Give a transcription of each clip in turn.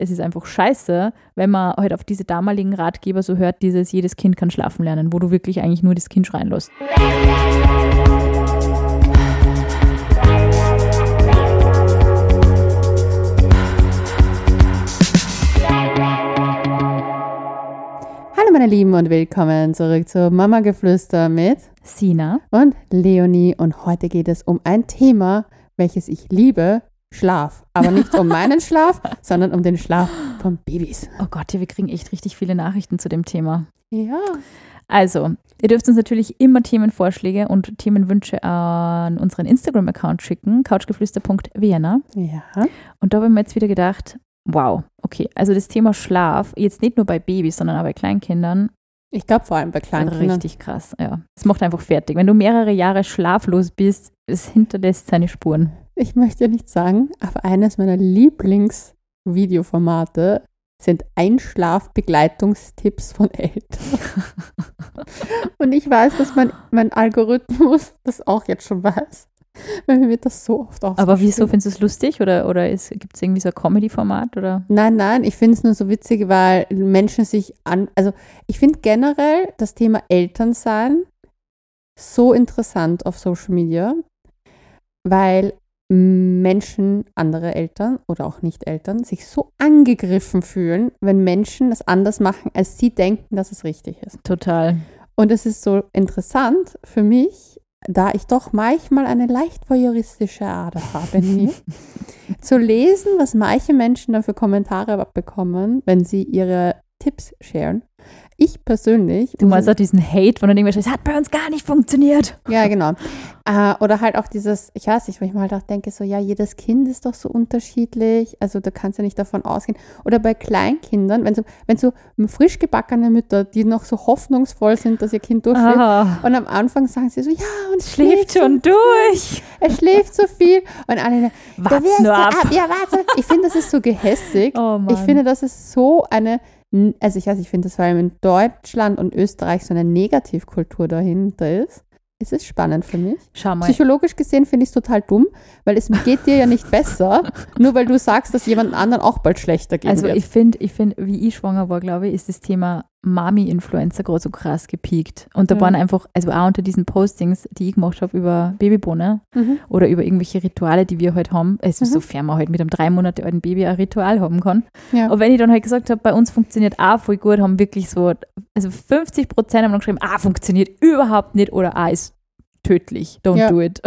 es ist einfach scheiße, wenn man halt auf diese damaligen Ratgeber so hört, jedes Kind kann schlafen lernen, wo du wirklich eigentlich nur das Kind schreien lässt. Hallo meine Lieben und willkommen zurück zu Mama-Geflüster mit Sina und Leonie. Und heute geht es um ein Thema, welches ich liebe, Schlaf. Aber nicht um meinen Schlaf, sondern um den Schlaf von Babys. Oh Gott, ja, wir kriegen echt richtig viele Nachrichten zu dem Thema. Ja. Also, ihr dürft uns natürlich immer Themenvorschläge und Themenwünsche an unseren Instagram-Account schicken, couchgeflüster.vienna. Ja. Und da habe ich mir jetzt wieder gedacht, wow, okay, also das Thema Schlaf, jetzt nicht nur bei Babys, sondern auch bei Kleinkindern. Ich glaube vor allem bei Kleinkindern. Richtig krass, ja. Es macht einfach fertig. Wenn du mehrere Jahre schlaflos bist, es hinterlässt seine Spuren. Ich möchte ja nicht sagen, aber eines meiner Lieblingsvideoformate sind Einschlafbegleitungstipps von Eltern. Und ich weiß, dass mein Algorithmus das auch jetzt schon weiß. Weil mir wird das so oft ausgespielt. Aber wieso findest du es lustig? Oder gibt es irgendwie so ein Comedy-Format? Oder? Nein, ich finde es nur so witzig, weil Menschen also ich finde generell das Thema Elternsein so interessant auf Social Media, weil Menschen, andere Eltern oder auch Nicht-Eltern, sich so angegriffen fühlen, wenn Menschen das anders machen, als sie denken, dass es richtig ist. Total. Und es ist so interessant für mich, da ich doch manchmal eine leicht voyeuristische Ader habe in mir, zu lesen, was manche Menschen da für Kommentare bekommen, wenn sie ihre Tipps sharen. Ich persönlich... Du meinst auch diesen Hate, von dem irgendwer sagt, hat bei uns gar nicht funktioniert. Ja, genau. Oder halt auch dieses, ich weiß nicht, wo ich mir halt auch denke, so ja, jedes Kind ist doch so unterschiedlich, also da kannst du ja nicht davon ausgehen. Oder bei Kleinkindern, wenn so frisch gebackene Mütter, die noch so hoffnungsvoll sind, dass ihr Kind durchschläft, und am Anfang sagen sie so, ja, und es schläft schon durch. Er schläft so viel. Und alle, wart's nur ab. Ja, warte. Ich finde, das ist so gehässig. Oh Mann. Ich finde, das ist so also ich finde, dass vor allem in Deutschland und Österreich so eine Negativkultur dahinter ist. Es ist spannend für mich. Schau mal. Psychologisch gesehen finde ich es total dumm, weil es geht dir ja nicht besser, nur weil du sagst, dass jemand anderen auch bald schlechter geht. Also ich finde, wie ich schwanger war, glaube ich, ist das Thema Mami-Influencer gerade so krass gepiekt. Und da waren einfach, also auch unter diesen Postings, die ich gemacht habe über Babybohne oder über irgendwelche Rituale, die wir halt haben, also sofern man halt mit einem 3 Monate alten Baby ein Ritual haben kann. Ja. Und wenn ich dann halt gesagt habe, bei uns funktioniert auch voll gut, haben wirklich so, also 50% haben dann geschrieben, funktioniert überhaupt nicht oder ist tödlich, don't do it.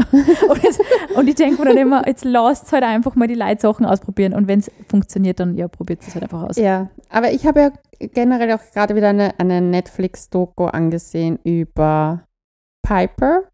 Und ich denke mir dann immer, jetzt lasst halt einfach mal die Leitsachen ausprobieren und wenn es funktioniert, dann probiert es halt einfach aus. Ja, aber ich habe ja generell auch gerade wieder eine Netflix-Doku angesehen über Piper,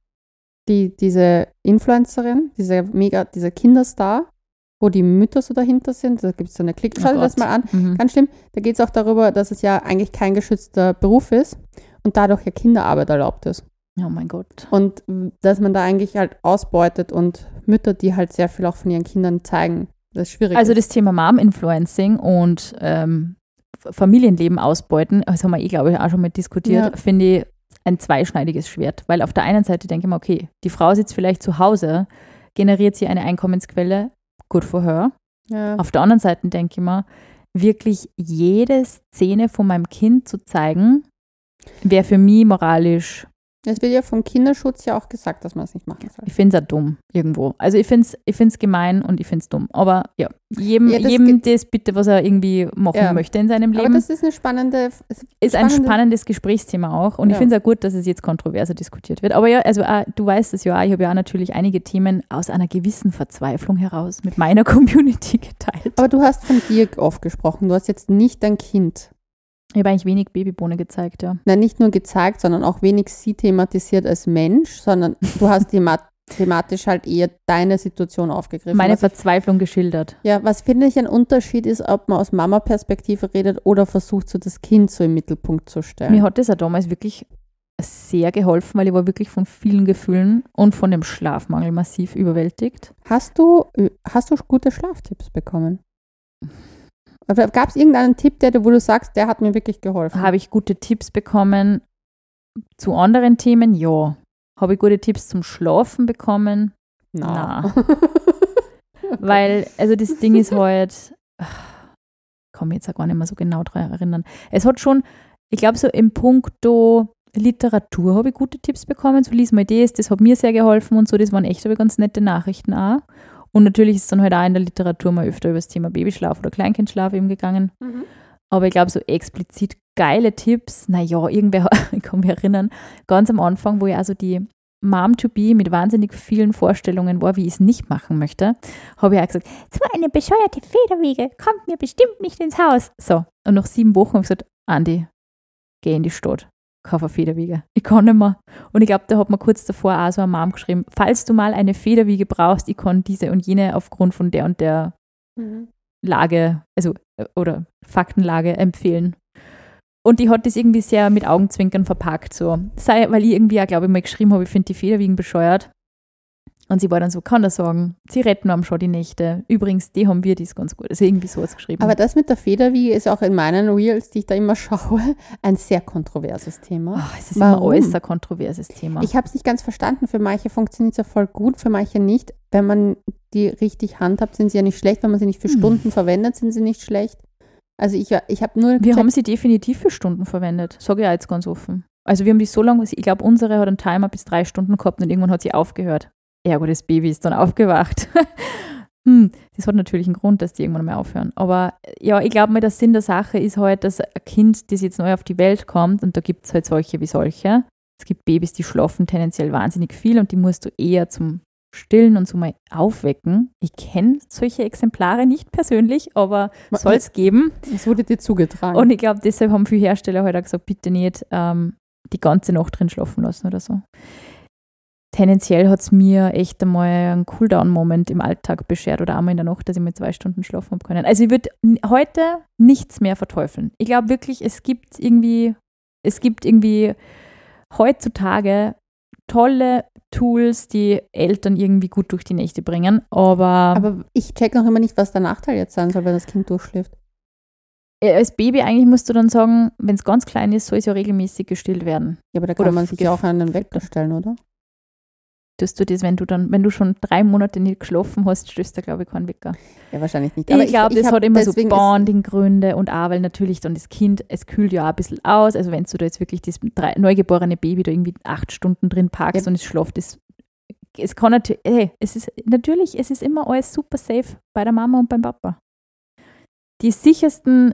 diese Influencerin, diese Kinderstar, wo die Mütter so dahinter sind. Da gibt es so eine Klick, schau dir das mal an, ganz schlimm. Da geht es auch darüber, dass es ja eigentlich kein geschützter Beruf ist und dadurch ja Kinderarbeit erlaubt ist. Oh mein Gott. Und dass man da eigentlich halt ausbeutet und Mütter, die halt sehr viel auch von ihren Kindern zeigen, das ist schwierig. Also das Thema Mom-Influencing und Familienleben ausbeuten, das haben wir glaube ich auch schon mal diskutiert, finde ich ein zweischneidiges Schwert. Weil auf der einen Seite denke ich mir, okay, die Frau sitzt vielleicht zu Hause, generiert sie eine Einkommensquelle, good for her. Ja. Auf der anderen Seite denke ich mir, wirklich jede Szene von meinem Kind zu zeigen, wäre für mich moralisch. Es wird ja vom Kinderschutz ja auch gesagt, dass man es nicht machen soll. Ich finde es auch dumm, irgendwo. Also ich finde es gemein und ich finde es dumm. Aber ja, jedem das bitte, was er irgendwie machen möchte in seinem Leben. Aber das ist ein spannendes Gesprächsthema auch. Und ich finde es auch gut, dass es jetzt kontroverser diskutiert wird. Aber ja, also du weißt es ja auch, ich habe ja auch natürlich einige Themen aus einer gewissen Verzweiflung heraus mit meiner Community geteilt. Aber du hast von dir oft gesprochen. Du hast jetzt nicht dein Kind. Ich habe eigentlich wenig Babybohne gezeigt, ja. Nein, nicht nur gezeigt, sondern auch wenig sie thematisiert als Mensch, sondern du hast thematisch halt eher deine Situation aufgegriffen. Meine Verzweiflung geschildert. Ja, was finde ich ein Unterschied ist, ob man aus Mama-Perspektive redet oder versucht, so das Kind so im Mittelpunkt zu stellen. Mir hat das ja damals wirklich sehr geholfen, weil ich war wirklich von vielen Gefühlen und von dem Schlafmangel massiv überwältigt. Hast du gute Schlaftipps bekommen? Gab es irgendeinen Tipp, wo du sagst, der hat mir wirklich geholfen? Habe ich gute Tipps bekommen zu anderen Themen? Ja. Habe ich gute Tipps zum Schlafen bekommen? Na. Weil, also das Ding ist halt, kann mich jetzt auch gar nicht mehr so genau daran erinnern. Es hat schon, ich glaube, so im Punkto Literatur habe ich gute Tipps bekommen. So lies mal das hat mir sehr geholfen und so. Das waren echt aber ganz nette Nachrichten auch. Und natürlich ist es dann halt auch in der Literatur mal öfter über das Thema Babyschlaf oder Kleinkindschlaf eben gegangen. Mhm. Aber ich glaube, so explizit geile Tipps, naja, irgendwer, ich kann mich erinnern, ganz am Anfang, wo ich also die Mom-to-be mit wahnsinnig vielen Vorstellungen war, wie ich es nicht machen möchte, habe ich auch gesagt, so eine bescheuerte Federwiege kommt mir bestimmt nicht ins Haus. So, und nach 7 Wochen habe ich gesagt, Andi, geh in die Stadt, kauf eine Federwiege. Ich kann nicht mehr. Und ich glaube, da hat mir kurz davor auch so eine Mom geschrieben, falls du mal eine Federwiege brauchst, ich kann diese und jene aufgrund von der und der Lage, also oder Faktenlage empfehlen. Und die hat das irgendwie sehr mit Augenzwinkern verpackt, so. Weil ich irgendwie auch, glaube ich, mal geschrieben habe, ich finde die Federwiegen bescheuert. Und sie war dann so, kann er sagen, sie retten einem schon die Nächte. Übrigens, die haben wir, die ist ganz gut. Also irgendwie so was geschrieben. Aber das mit der Federwiege ist auch in meinen Reels, die ich da immer schaue, ein sehr kontroverses Thema. Ach, es ist immer alles ein kontroverses Thema. Ich habe es nicht ganz verstanden. Für manche funktioniert es ja voll gut, für manche nicht. Wenn man die richtig handhabt, sind sie ja nicht schlecht. Wenn man sie nicht für Stunden verwendet, sind sie nicht schlecht. Also ich habe nur... Wir haben sie definitiv für Stunden verwendet, sage ich auch jetzt ganz offen. Also wir haben die so lange, ich glaube, unsere hat einen Timer bis 3 Stunden gehabt und irgendwann hat sie aufgehört. Ergo, das Baby ist dann aufgewacht. Das hat natürlich einen Grund, dass die irgendwann mal aufhören. Aber ja, ich glaube mal, der Sinn der Sache ist halt, dass ein Kind, das jetzt neu auf die Welt kommt, und da gibt es halt solche wie solche. Es gibt Babys, die schlafen tendenziell wahnsinnig viel und die musst du eher zum Stillen und so mal aufwecken. Ich kenne solche Exemplare nicht persönlich, aber soll es geben. Es wurde dir zugetragen. Und ich glaube, deshalb haben viele Hersteller halt auch gesagt, bitte nicht die ganze Nacht drin schlafen lassen oder so. Tendenziell hat es mir echt einmal einen Cooldown-Moment im Alltag beschert oder einmal in der Nacht, dass ich mit 2 Stunden schlafen habe können. Also ich würde heute nichts mehr verteufeln. Ich glaube wirklich, es gibt irgendwie heutzutage tolle Tools, die Eltern irgendwie gut durch die Nächte bringen, aber ich check noch immer nicht, was der Nachteil jetzt sein soll, wenn das Kind durchschläft. Als Baby eigentlich musst du dann sagen, wenn es ganz klein ist, soll es ja regelmäßig gestillt werden. Ja, aber da kann man sich ja auch an den Wecker stellen, oder? Tust du das, wenn du schon 3 Monate nicht geschlafen hast, stößt da, glaube ich, keinen Wecker. Ja, wahrscheinlich nicht. Aber ich glaube, das hat immer so Bonding-Gründe und auch, weil natürlich dann das Kind, es kühlt ja auch ein bisschen aus. Also wenn du da jetzt wirklich das neugeborene Baby da irgendwie 8 Stunden drin packst und es schlaft, es kann natürlich, es ist immer alles super safe bei der Mama und beim Papa. Die sichersten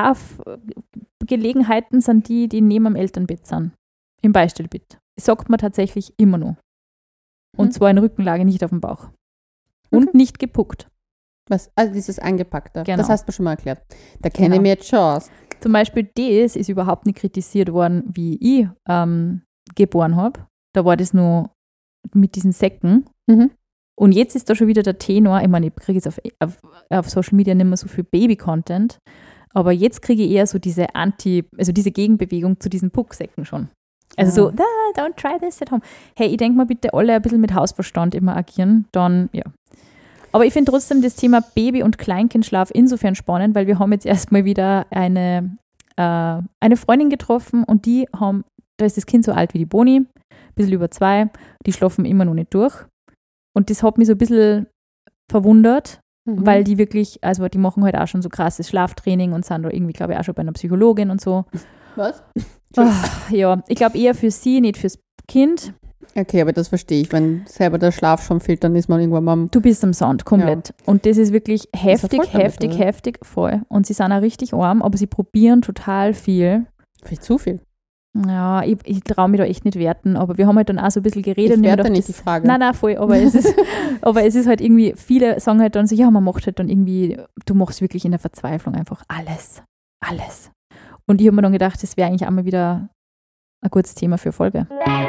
Schlafgelegenheiten sind die neben dem Elternbett sind. Im Beistellbett. Sagt man tatsächlich immer noch. Und zwar in Rückenlage, nicht auf dem Bauch. Und nicht gepuckt. Was? Also dieses Eingepackte. Genau. Das hast du schon mal erklärt. Da kenne ich mir jetzt schon aus. Zum Beispiel das ist überhaupt nicht kritisiert worden, wie ich geboren habe. Da war das nur mit diesen Säcken. Mhm. Und jetzt ist da schon wieder der Tenor. Ich meine, ich kriege jetzt auf Social Media nicht mehr so viel Baby-Content. Aber jetzt kriege ich eher so diese diese Gegenbewegung zu diesen Pucksäcken schon. Also so, don't try this at home. Hey, ich denke mal bitte alle ein bisschen mit Hausverstand immer agieren, dann, ja. Aber ich finde trotzdem das Thema Baby- und Kleinkindschlaf insofern spannend, weil wir haben jetzt erstmal wieder eine Freundin getroffen und da ist das Kind so alt wie die Boni, ein bisschen über 2, die schlafen immer noch nicht durch. Und das hat mich so ein bisschen verwundert, weil die wirklich, also die machen halt auch schon so krasses Schlaftraining und sind da irgendwie, glaube ich, auch schon bei einer Psychologin und so. Was? Ja, ich glaube eher für sie, nicht fürs Kind. Okay, aber das verstehe ich. Wenn selber der Schlaf schon fehlt, dann ist man irgendwann mal... Du bist am Sound, komplett. Ja. Und das ist wirklich heftig, voll. Und sie sind auch richtig arm, aber sie probieren total viel. Vielleicht zu viel. Ja, ich traue mich da echt nicht werten, aber wir haben halt dann auch so ein bisschen geredet. Ich werte nicht die Frage. Nein, voll, aber es ist halt irgendwie, viele sagen halt dann so, ja, man macht halt dann irgendwie, du machst wirklich in der Verzweiflung einfach alles. Und ich habe mir dann gedacht, das wäre eigentlich einmal wieder ein gutes Thema für Folge.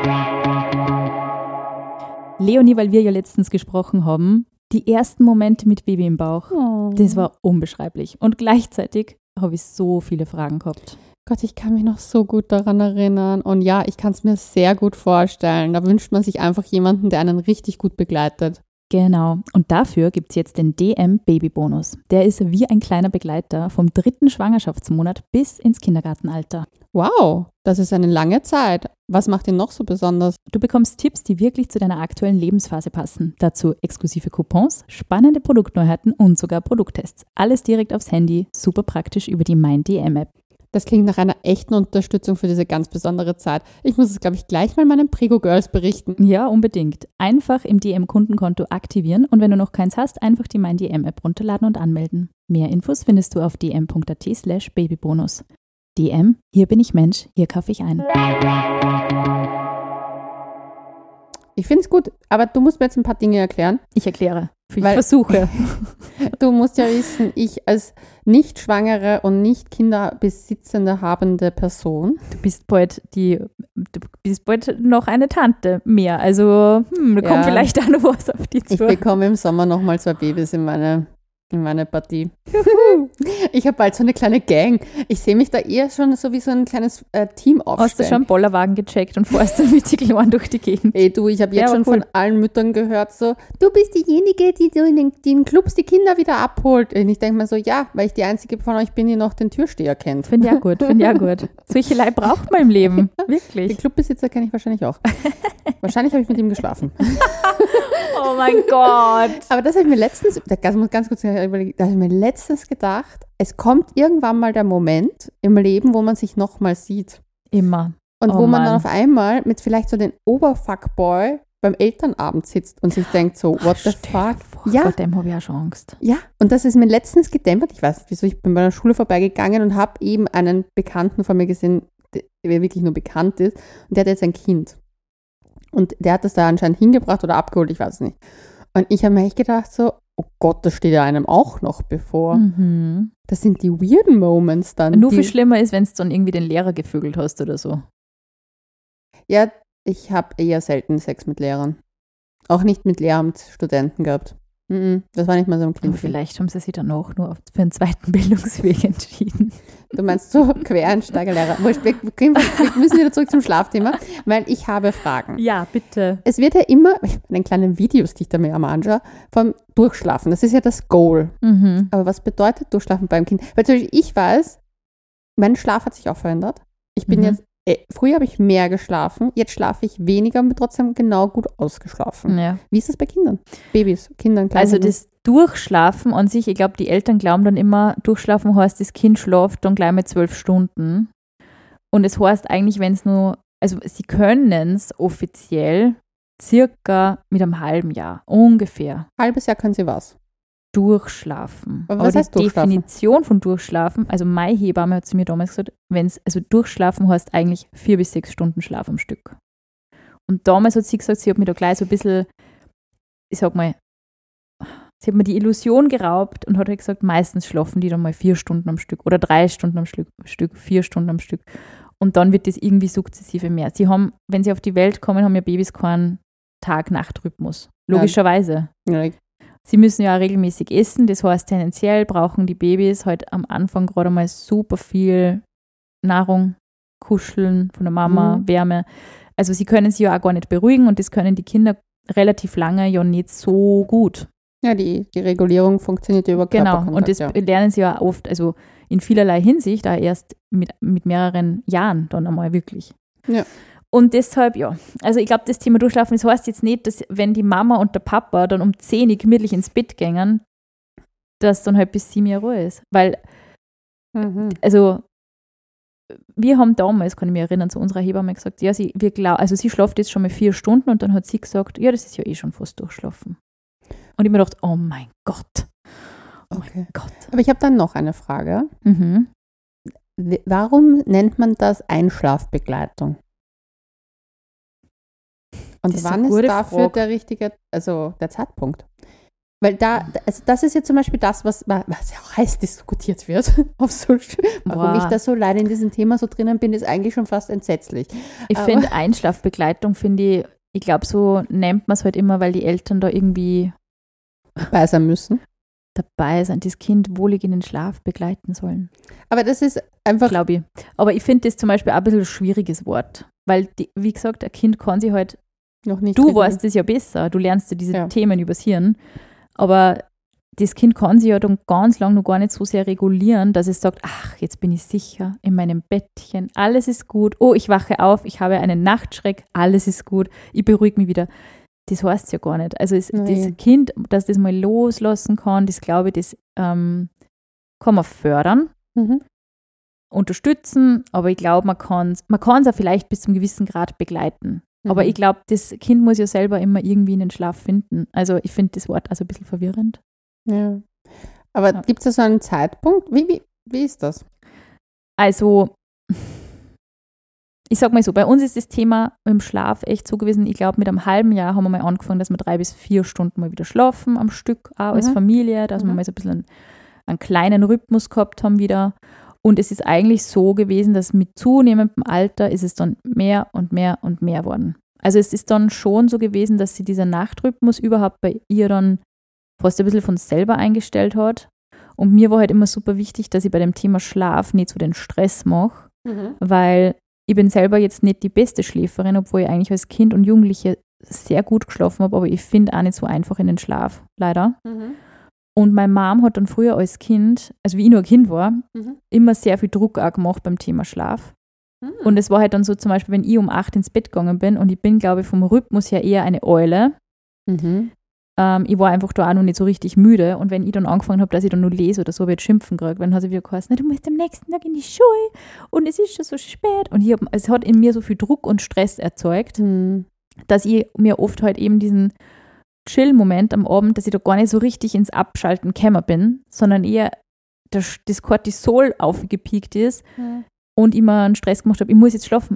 Leonie, weil wir ja letztens gesprochen haben, die ersten Momente mit Baby im Bauch, das war unbeschreiblich. Und gleichzeitig habe ich so viele Fragen gehabt. Gott, ich kann mich noch so gut daran erinnern. Und ja, ich kann es mir sehr gut vorstellen. Da wünscht man sich einfach jemanden, der einen richtig gut begleitet. Genau. Und dafür gibt es jetzt den DM-Baby-Bonus. Der ist wie ein kleiner Begleiter vom 3. Schwangerschaftsmonat bis ins Kindergartenalter. Wow, das ist eine lange Zeit. Was macht ihn noch so besonders? Du bekommst Tipps, die wirklich zu deiner aktuellen Lebensphase passen. Dazu exklusive Coupons, spannende Produktneuheiten und sogar Produkttests. Alles direkt aufs Handy, super praktisch über die MeinDM-App. Das klingt nach einer echten Unterstützung für diese ganz besondere Zeit. Ich muss es, glaube ich, gleich mal meinen Prego-Girls berichten. Ja, unbedingt. Einfach im DM-Kundenkonto aktivieren und wenn du noch keins hast, einfach die MeinDM-App runterladen und anmelden. Mehr Infos findest du auf dm.at/babybonus. DM, hier bin ich Mensch, hier kaufe ich ein. Ich finde es gut, aber du musst mir jetzt ein paar Dinge erklären. Ich erkläre. Ich versuche. Du musst ja wissen, ich als nicht schwangere und nicht kinderbesitzende habende Person. Du bist bald noch eine Tante mehr. Also da kommt vielleicht auch noch was auf die zu. Ich bekomme im Sommer nochmal 2 Babys in meine Partie. Ich habe bald so eine kleine Gang. Ich sehe mich da eher schon so wie so ein kleines Team aufstellen. Hast du schon einen Bollerwagen gecheckt und fährst dann mit die Kleinen durch die Gegend? Ey du, ich habe jetzt schon von allen Müttern gehört so, du bist diejenige, die in den Clubs die Kinder wieder abholt. Und ich denke mir so, ja, weil ich die Einzige von euch bin, die noch den Türsteher kennt. Finde ja gut. Solche Leute braucht man im Leben, wirklich. Den Clubbesitzer kenne ich wahrscheinlich auch. Wahrscheinlich habe ich mit ihm geschlafen. Oh mein Gott. Aber das habe ich mir letztens, das muss ganz kurz überlegen, da habe ich mir letztens gedacht, es kommt irgendwann mal der Moment im Leben, wo man sich nochmal sieht. Immer. Und wo man dann auf einmal mit vielleicht so den Oberfuckboy beim Elternabend sitzt und sich denkt so, what the fuck? Ja. Vor dem habe ich auch schon Angst. Ja, und das ist mir letztens gedämpft. Ich weiß nicht wieso, ich bin bei der Schule vorbeigegangen und habe eben einen Bekannten von mir gesehen, der wirklich nur bekannt ist. Und der hat jetzt ein Kind. Und der hat das da anscheinend hingebracht oder abgeholt, ich weiß es nicht. Und ich habe mir echt gedacht so, oh Gott, das steht ja einem auch noch bevor. Mhm. Das sind die weirden Moments dann. Nur viel schlimmer ist, wenn du dann irgendwie den Lehrer gevögelt hast oder so. Ja, ich habe eher selten Sex mit Lehrern. Auch nicht mit Lehramtsstudenten gehabt. Das war nicht mal so ein Kind. Vielleicht haben sie sich dann auch nur für einen zweiten Bildungsweg entschieden. Du meinst so Quereinsteigerlehrer. Wir müssen wieder zurück zum Schlafthema, weil ich habe Fragen. Ja, bitte. Es wird ja immer, ich habe einen kleinen Videos, die ich da mir am anschaue, vom Durchschlafen. Das ist ja das Goal. Mhm. Aber was bedeutet Durchschlafen beim Kind? Weil zum Beispiel ich weiß, mein Schlaf hat sich auch verändert. Ich bin jetzt, früher habe ich mehr geschlafen, jetzt schlafe ich weniger und bin trotzdem genau gut ausgeschlafen. Ja. Wie ist das bei Kindern? Babys, Kindern, kleinen Also das Durchschlafen an sich, ich glaube, die Eltern glauben dann immer, Durchschlafen heißt, das Kind schläft dann gleich mal 12 Stunden. Und es heißt eigentlich, wenn es nur, also sie können es offiziell circa mit einem halben Jahr, ungefähr. Halbes Jahr können sie was? Durchschlafen. Aber was heißt Durchschlafen? Die Definition von Durchschlafen, also meine Hebamme hat zu mir damals gesagt, also Durchschlafen heißt eigentlich 4 bis 6 Stunden Schlaf am Stück. Und damals hat sie gesagt, sie hat mir da gleich so ein bisschen, ich sag mal, sie hat mir die Illusion geraubt und hat halt gesagt, meistens schlafen die dann mal 4 Stunden am Stück oder 3 Stunden am Stück, 4 Stunden am Stück. Und dann wird das irgendwie sukzessive mehr. Sie haben, wenn sie auf die Welt kommen, haben ja Babys keinen Tag-Nacht-Rhythmus. Logischerweise. Ja. Sie müssen ja auch regelmäßig essen, das heißt, tendenziell brauchen die Babys halt am Anfang gerade mal super viel Nahrung, Kuscheln von der Mama, Wärme. Also sie können sich ja auch gar nicht beruhigen und das können die Kinder relativ lange ja nicht so gut. Ja, die Regulierung funktioniert über Körperkontakt. Genau, und das lernen sie ja oft, also in vielerlei Hinsicht, da erst mit mehreren Jahren dann einmal wirklich. Ja. Und deshalb, ja, also ich glaube, das Thema Durchschlafen, das heißt jetzt nicht, dass wenn die Mama und der Papa dann um 10 Uhr gemütlich ins Bett gehen, dass dann halt bis 7 Uhr Ruhe ist. Weil, also wir haben damals, kann ich mich erinnern, zu unserer Hebamme gesagt, ja, sie schläft jetzt schon mal 4 Stunden und dann hat sie gesagt, ja, das ist ja eh schon fast durchschlafen. Und ich mir gedacht, oh mein Gott. Okay. Gott. Aber ich habe dann noch eine Frage. Mhm. Warum nennt man das Einschlafbegleitung? Und wann ist dafür der richtige, also der Zeitpunkt? Weil also das ist ja zum Beispiel das, was ja auch heiß diskutiert wird auf Social. Warum ich da so leider in diesem Thema so drinnen bin, ist eigentlich schon fast entsetzlich. Ich finde Einschlafbegleitung, ich glaube, so nennt man es halt immer, weil die Eltern da irgendwie dabei sein müssen. Dabei sein, das Kind wohlig in den Schlaf begleiten sollen. Aber das ist einfach, glaube ich. Aber ich finde das zum Beispiel auch ein bisschen ein schwieriges Wort, weil, wie gesagt, ein Kind kann sich halt, noch nicht du weißt es ja besser, du lernst ja diese Themen übers Hirn, aber das Kind kann sich ja dann ganz lang noch gar nicht so sehr regulieren, dass es sagt, ach, jetzt bin ich sicher in meinem Bettchen, alles ist gut, oh, ich wache auf, ich habe einen Nachtschreck, alles ist gut, ich beruhige mich wieder. Das heißt ja gar nicht. Also das Kind, dass das mal loslassen kann, das glaube ich, das kann man fördern, unterstützen, aber ich glaube, man kann es auch vielleicht bis zum gewissen Grad begleiten. Aber ich glaube, das Kind muss ja selber immer irgendwie in den Schlaf finden. Also ich finde das Wort also ein bisschen verwirrend. Ja. Aber gibt es da so einen Zeitpunkt? Wie ist das? Also, ich sag mal so, bei uns ist das Thema im Schlaf echt so gewesen, ich glaube, mit einem halben Jahr haben wir mal angefangen, dass wir 3 bis 4 Stunden mal wieder schlafen am Stück, auch als Familie, dass wir mal so ein bisschen einen kleinen Rhythmus gehabt haben wieder. Und es ist eigentlich so gewesen, dass mit zunehmendem Alter ist es dann mehr und mehr und mehr worden. Also es ist dann schon so gewesen, dass sie dieser Nachtrhythmus überhaupt bei ihr dann fast ein bisschen von selber eingestellt hat. Und mir war halt immer super wichtig, dass ich bei dem Thema Schlaf nicht so den Stress mache, weil ich bin selber jetzt nicht die beste Schläferin, obwohl ich eigentlich als Kind und Jugendliche sehr gut geschlafen habe, aber ich finde auch nicht so einfach in den Schlaf, leider. Und meine Mom hat dann früher als Kind, also wie ich nur ein Kind war, immer sehr viel Druck auch gemacht beim Thema Schlaf. Und es war halt dann so zum Beispiel, wenn ich um 8 ins Bett gegangen bin und ich bin, glaube ich, vom Rhythmus her eher eine Eule, ich war einfach da auch noch nicht so richtig müde und wenn ich dann angefangen habe, dass ich dann nur lese oder so, habe ich schimpfen gekriegt, dann hat sie wieder geheißen, du musst am nächsten Tag in die Schule und es ist schon so spät und es hat in mir so viel Druck und Stress erzeugt, dass ich mir oft halt eben diesen Chill-Moment am Abend, dass ich da gar nicht so richtig ins Abschalten gekommen bin, sondern eher das Cortisol aufgepiekt ist und immer einen Stress gemacht habe, ich muss jetzt schlafen.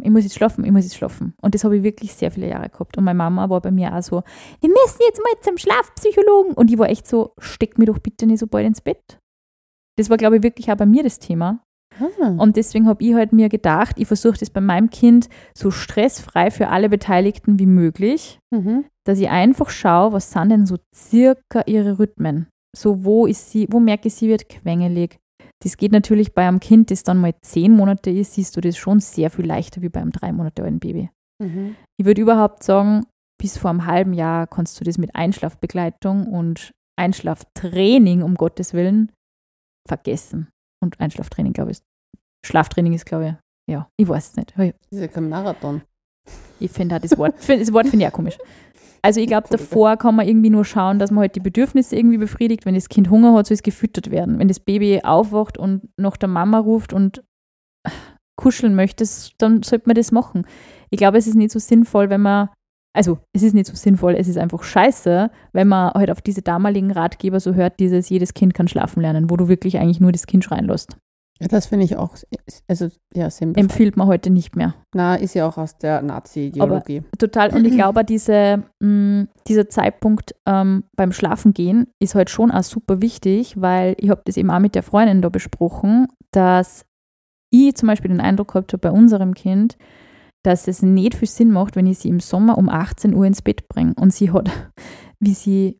Und das habe ich wirklich sehr viele Jahre gehabt. Und meine Mama war bei mir auch so, wir müssen jetzt mal zum Schlafpsychologen. Und ich war echt so, steck mich doch bitte nicht so bald ins Bett. Das war, glaube ich, wirklich auch bei mir das Thema. Und deswegen habe ich halt mir gedacht, ich versuche das bei meinem Kind so stressfrei für alle Beteiligten wie möglich, dass ich einfach schaue, was sind denn so circa ihre Rhythmen. So, wo merke ich, sie wird quengelig. Das geht natürlich bei einem Kind, das dann mal 10 Monate ist, siehst du das schon sehr viel leichter wie bei einem 3 Monate alten Baby. Ich würde überhaupt sagen, bis vor einem halben Jahr kannst du das mit Einschlafbegleitung und Einschlaftraining, um Gottes Willen, vergessen. Und Einschlaftraining, glaube ich, Schlaftraining ist, glaube ich, ja, ich weiß es nicht. Das ist ja kein Marathon. Ich finde auch das Wort finde ich auch komisch. Also ich glaube, davor kann man irgendwie nur schauen, dass man halt die Bedürfnisse irgendwie befriedigt. Wenn das Kind Hunger hat, soll es gefüttert werden. Wenn das Baby aufwacht und nach der Mama ruft und kuscheln möchte, dann sollte man das machen. Ich glaube, es ist nicht so sinnvoll, es ist einfach scheiße, wenn man halt auf diese damaligen Ratgeber so hört, jedes Kind kann schlafen lernen, wo du wirklich eigentlich nur das Kind schreien lässt. Ja, das finde ich auch, also ja, empfiehlt man heute nicht mehr. Na, ist ja auch aus der Nazi-Ideologie. Aber total, und ich glaube, dieser Zeitpunkt beim Schlafengehen ist halt schon auch super wichtig, weil ich habe das eben auch mit der Freundin da besprochen, dass ich zum Beispiel den Eindruck gehabt habe bei unserem Kind, dass es nicht viel Sinn macht, wenn ich sie im Sommer um 18 Uhr ins Bett bringe. Und sie hat, wie sie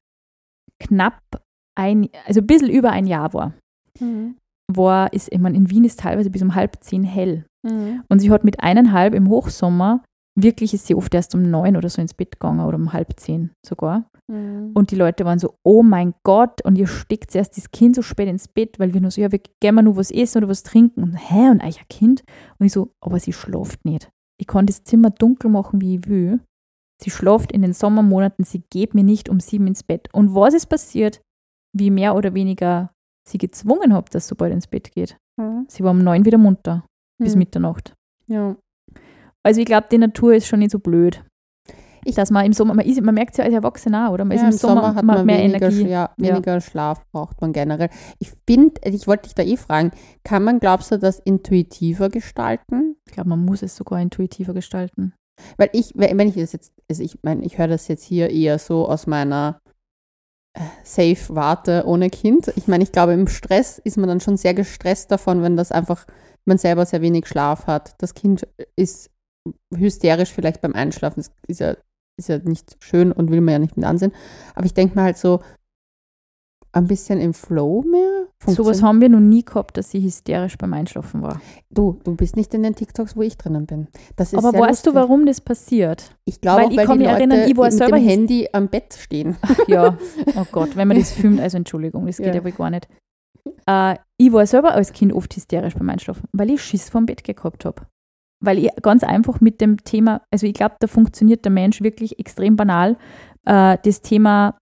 ein bisschen über ein Jahr war, ich meine, in Wien ist teilweise bis um 9:30 hell. Und sie hat mit 1,5 im Hochsommer, wirklich ist sie oft erst um 9 oder so ins Bett gegangen oder um 9:30 sogar. Und die Leute waren so, oh mein Gott, und ihr steckt zuerst das Kind so spät ins Bett, weil wir nur so, ja, wir gehen mal nur was essen oder was trinken. Und und euch ein Kind? Und ich so, aber sie schläft nicht. Ich kann das Zimmer dunkel machen, wie ich will. Sie schläft in den Sommermonaten, sie geht mir nicht um 7 ins Bett. Und was ist passiert, wie mehr oder weniger sie gezwungen habe, dass sie so bald ins Bett geht? Sie war um 9 wieder munter, bis Mitternacht. Ja. Also ich glaube, die Natur ist schon nicht so blöd. Dass man im Sommer, man merkt es ja als Erwachsener auch, oder? Man ist im Sommer hat man mehr weniger, Energie. Weniger Schlaf braucht man generell. Ich wollte dich da fragen, kann man, glaubst du, das intuitiver gestalten? Ich glaube, man muss es sogar intuitiver gestalten. Weil ich höre das jetzt hier eher so aus meiner Safe-Warte ohne Kind. Ich meine, ich glaube, im Stress ist man dann schon sehr gestresst davon, wenn man selber sehr wenig Schlaf hat. Das Kind ist hysterisch vielleicht beim Einschlafen. Das ist ja nicht schön und will man ja nicht mit ansehen. Aber ich denke mir halt so, ein bisschen im Flow mehr Sowas haben wir noch nie gehabt, dass sie hysterisch beim Einschlafen war. Du bist nicht in den TikToks, wo ich drinnen bin. Das ist aber weißt du, warum das passiert? Ich glaube, weil die Leute ich war mit dem Handy am Bett stehen. Ja, oh Gott, wenn man das filmt, also Entschuldigung, das geht ja wohl gar nicht. Ich war selber als Kind oft hysterisch beim Einschlafen, weil ich Schiss vom Bett gehabt habe. Weil ich ganz einfach mit dem Thema, also ich glaube, da funktioniert der Mensch wirklich extrem banal. Das Thema,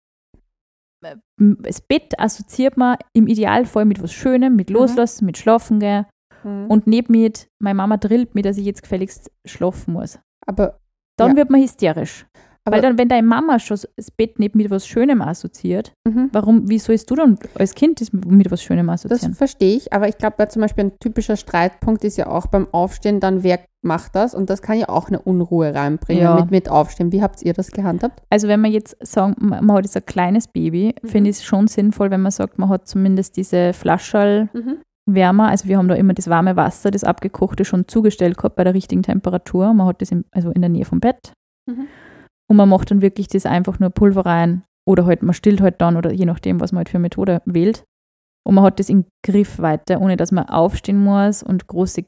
das Bett assoziiert man im Idealfall mit was Schönem, mit Loslassen, mit Schlafen gehen und nicht mit, meine Mama drillt mir, dass ich jetzt gefälligst schlafen muss. Aber dann wird man hysterisch. Weil dann, wenn deine Mama schon das Bett nicht mit was Schönem assoziiert, wie sollst du dann als Kind das mit was Schönem assoziieren? Das verstehe ich, aber ich glaube, zum Beispiel ein typischer Streitpunkt ist ja auch beim Aufstehen dann, wer macht das? Und das kann ja auch eine Unruhe reinbringen mit Aufstehen. Wie habt ihr das gehandhabt? Also wenn man jetzt sagen, man hat jetzt ein kleines Baby, finde ich es schon sinnvoll, wenn man sagt, man hat zumindest diese Flascherl wärmer. Also wir haben da immer das warme Wasser, das abgekochte schon zugestellt gehabt bei der richtigen Temperatur. Man hat das in der Nähe vom Bett. Und man macht dann wirklich das einfach nur Pulver rein oder halt man stillt halt dann oder je nachdem, was man halt für eine Methode wählt. Und man hat das in Griffweite, ohne dass man aufstehen muss und große